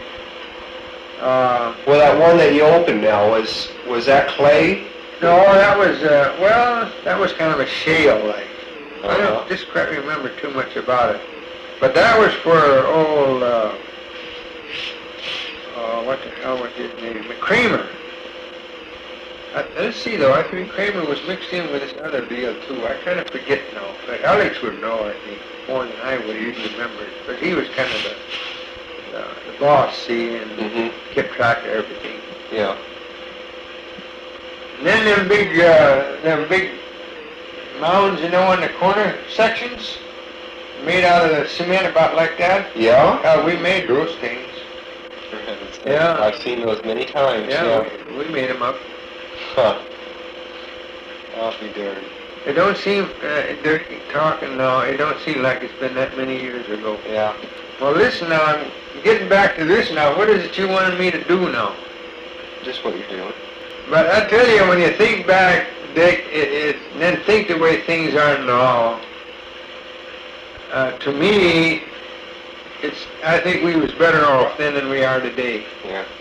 Uh, Well, that one that you opened now was was that clay? no, that was uh, well, that was kind of a shale like. I Uh-huh. don't just quite remember too much about it. But that was for old, uh, uh, what the hell was his name? McCreamer. Uh, let's see though, I think Kramer was mixed in with this other deal too. I kind of forget now. But Alex would know, I think, more than I would even remember it. But he was kind of the, the, the boss, see, and Mm-hmm. kept track of everything. Yeah. And then them big, uh, them big mounds, you know, on the corner sections, made out of the cement about like that. Yeah? Uh, we made those things. For heaven's sake. Yeah. I've seen those many times. Yeah, Yeah. we, we made them up. Huh. I'll be darned. It don't seem, uh, they're talking now, it don't seem like it's been that many years ago. Yeah. Well, listen now, I'm getting back to this now. What is it you wanted me to do now? Just what you're doing. But I tell you, when you think back, Dick, it, it, and then think the way things are now, uh, to me, it's, I think we was better off then than we are today. Yeah.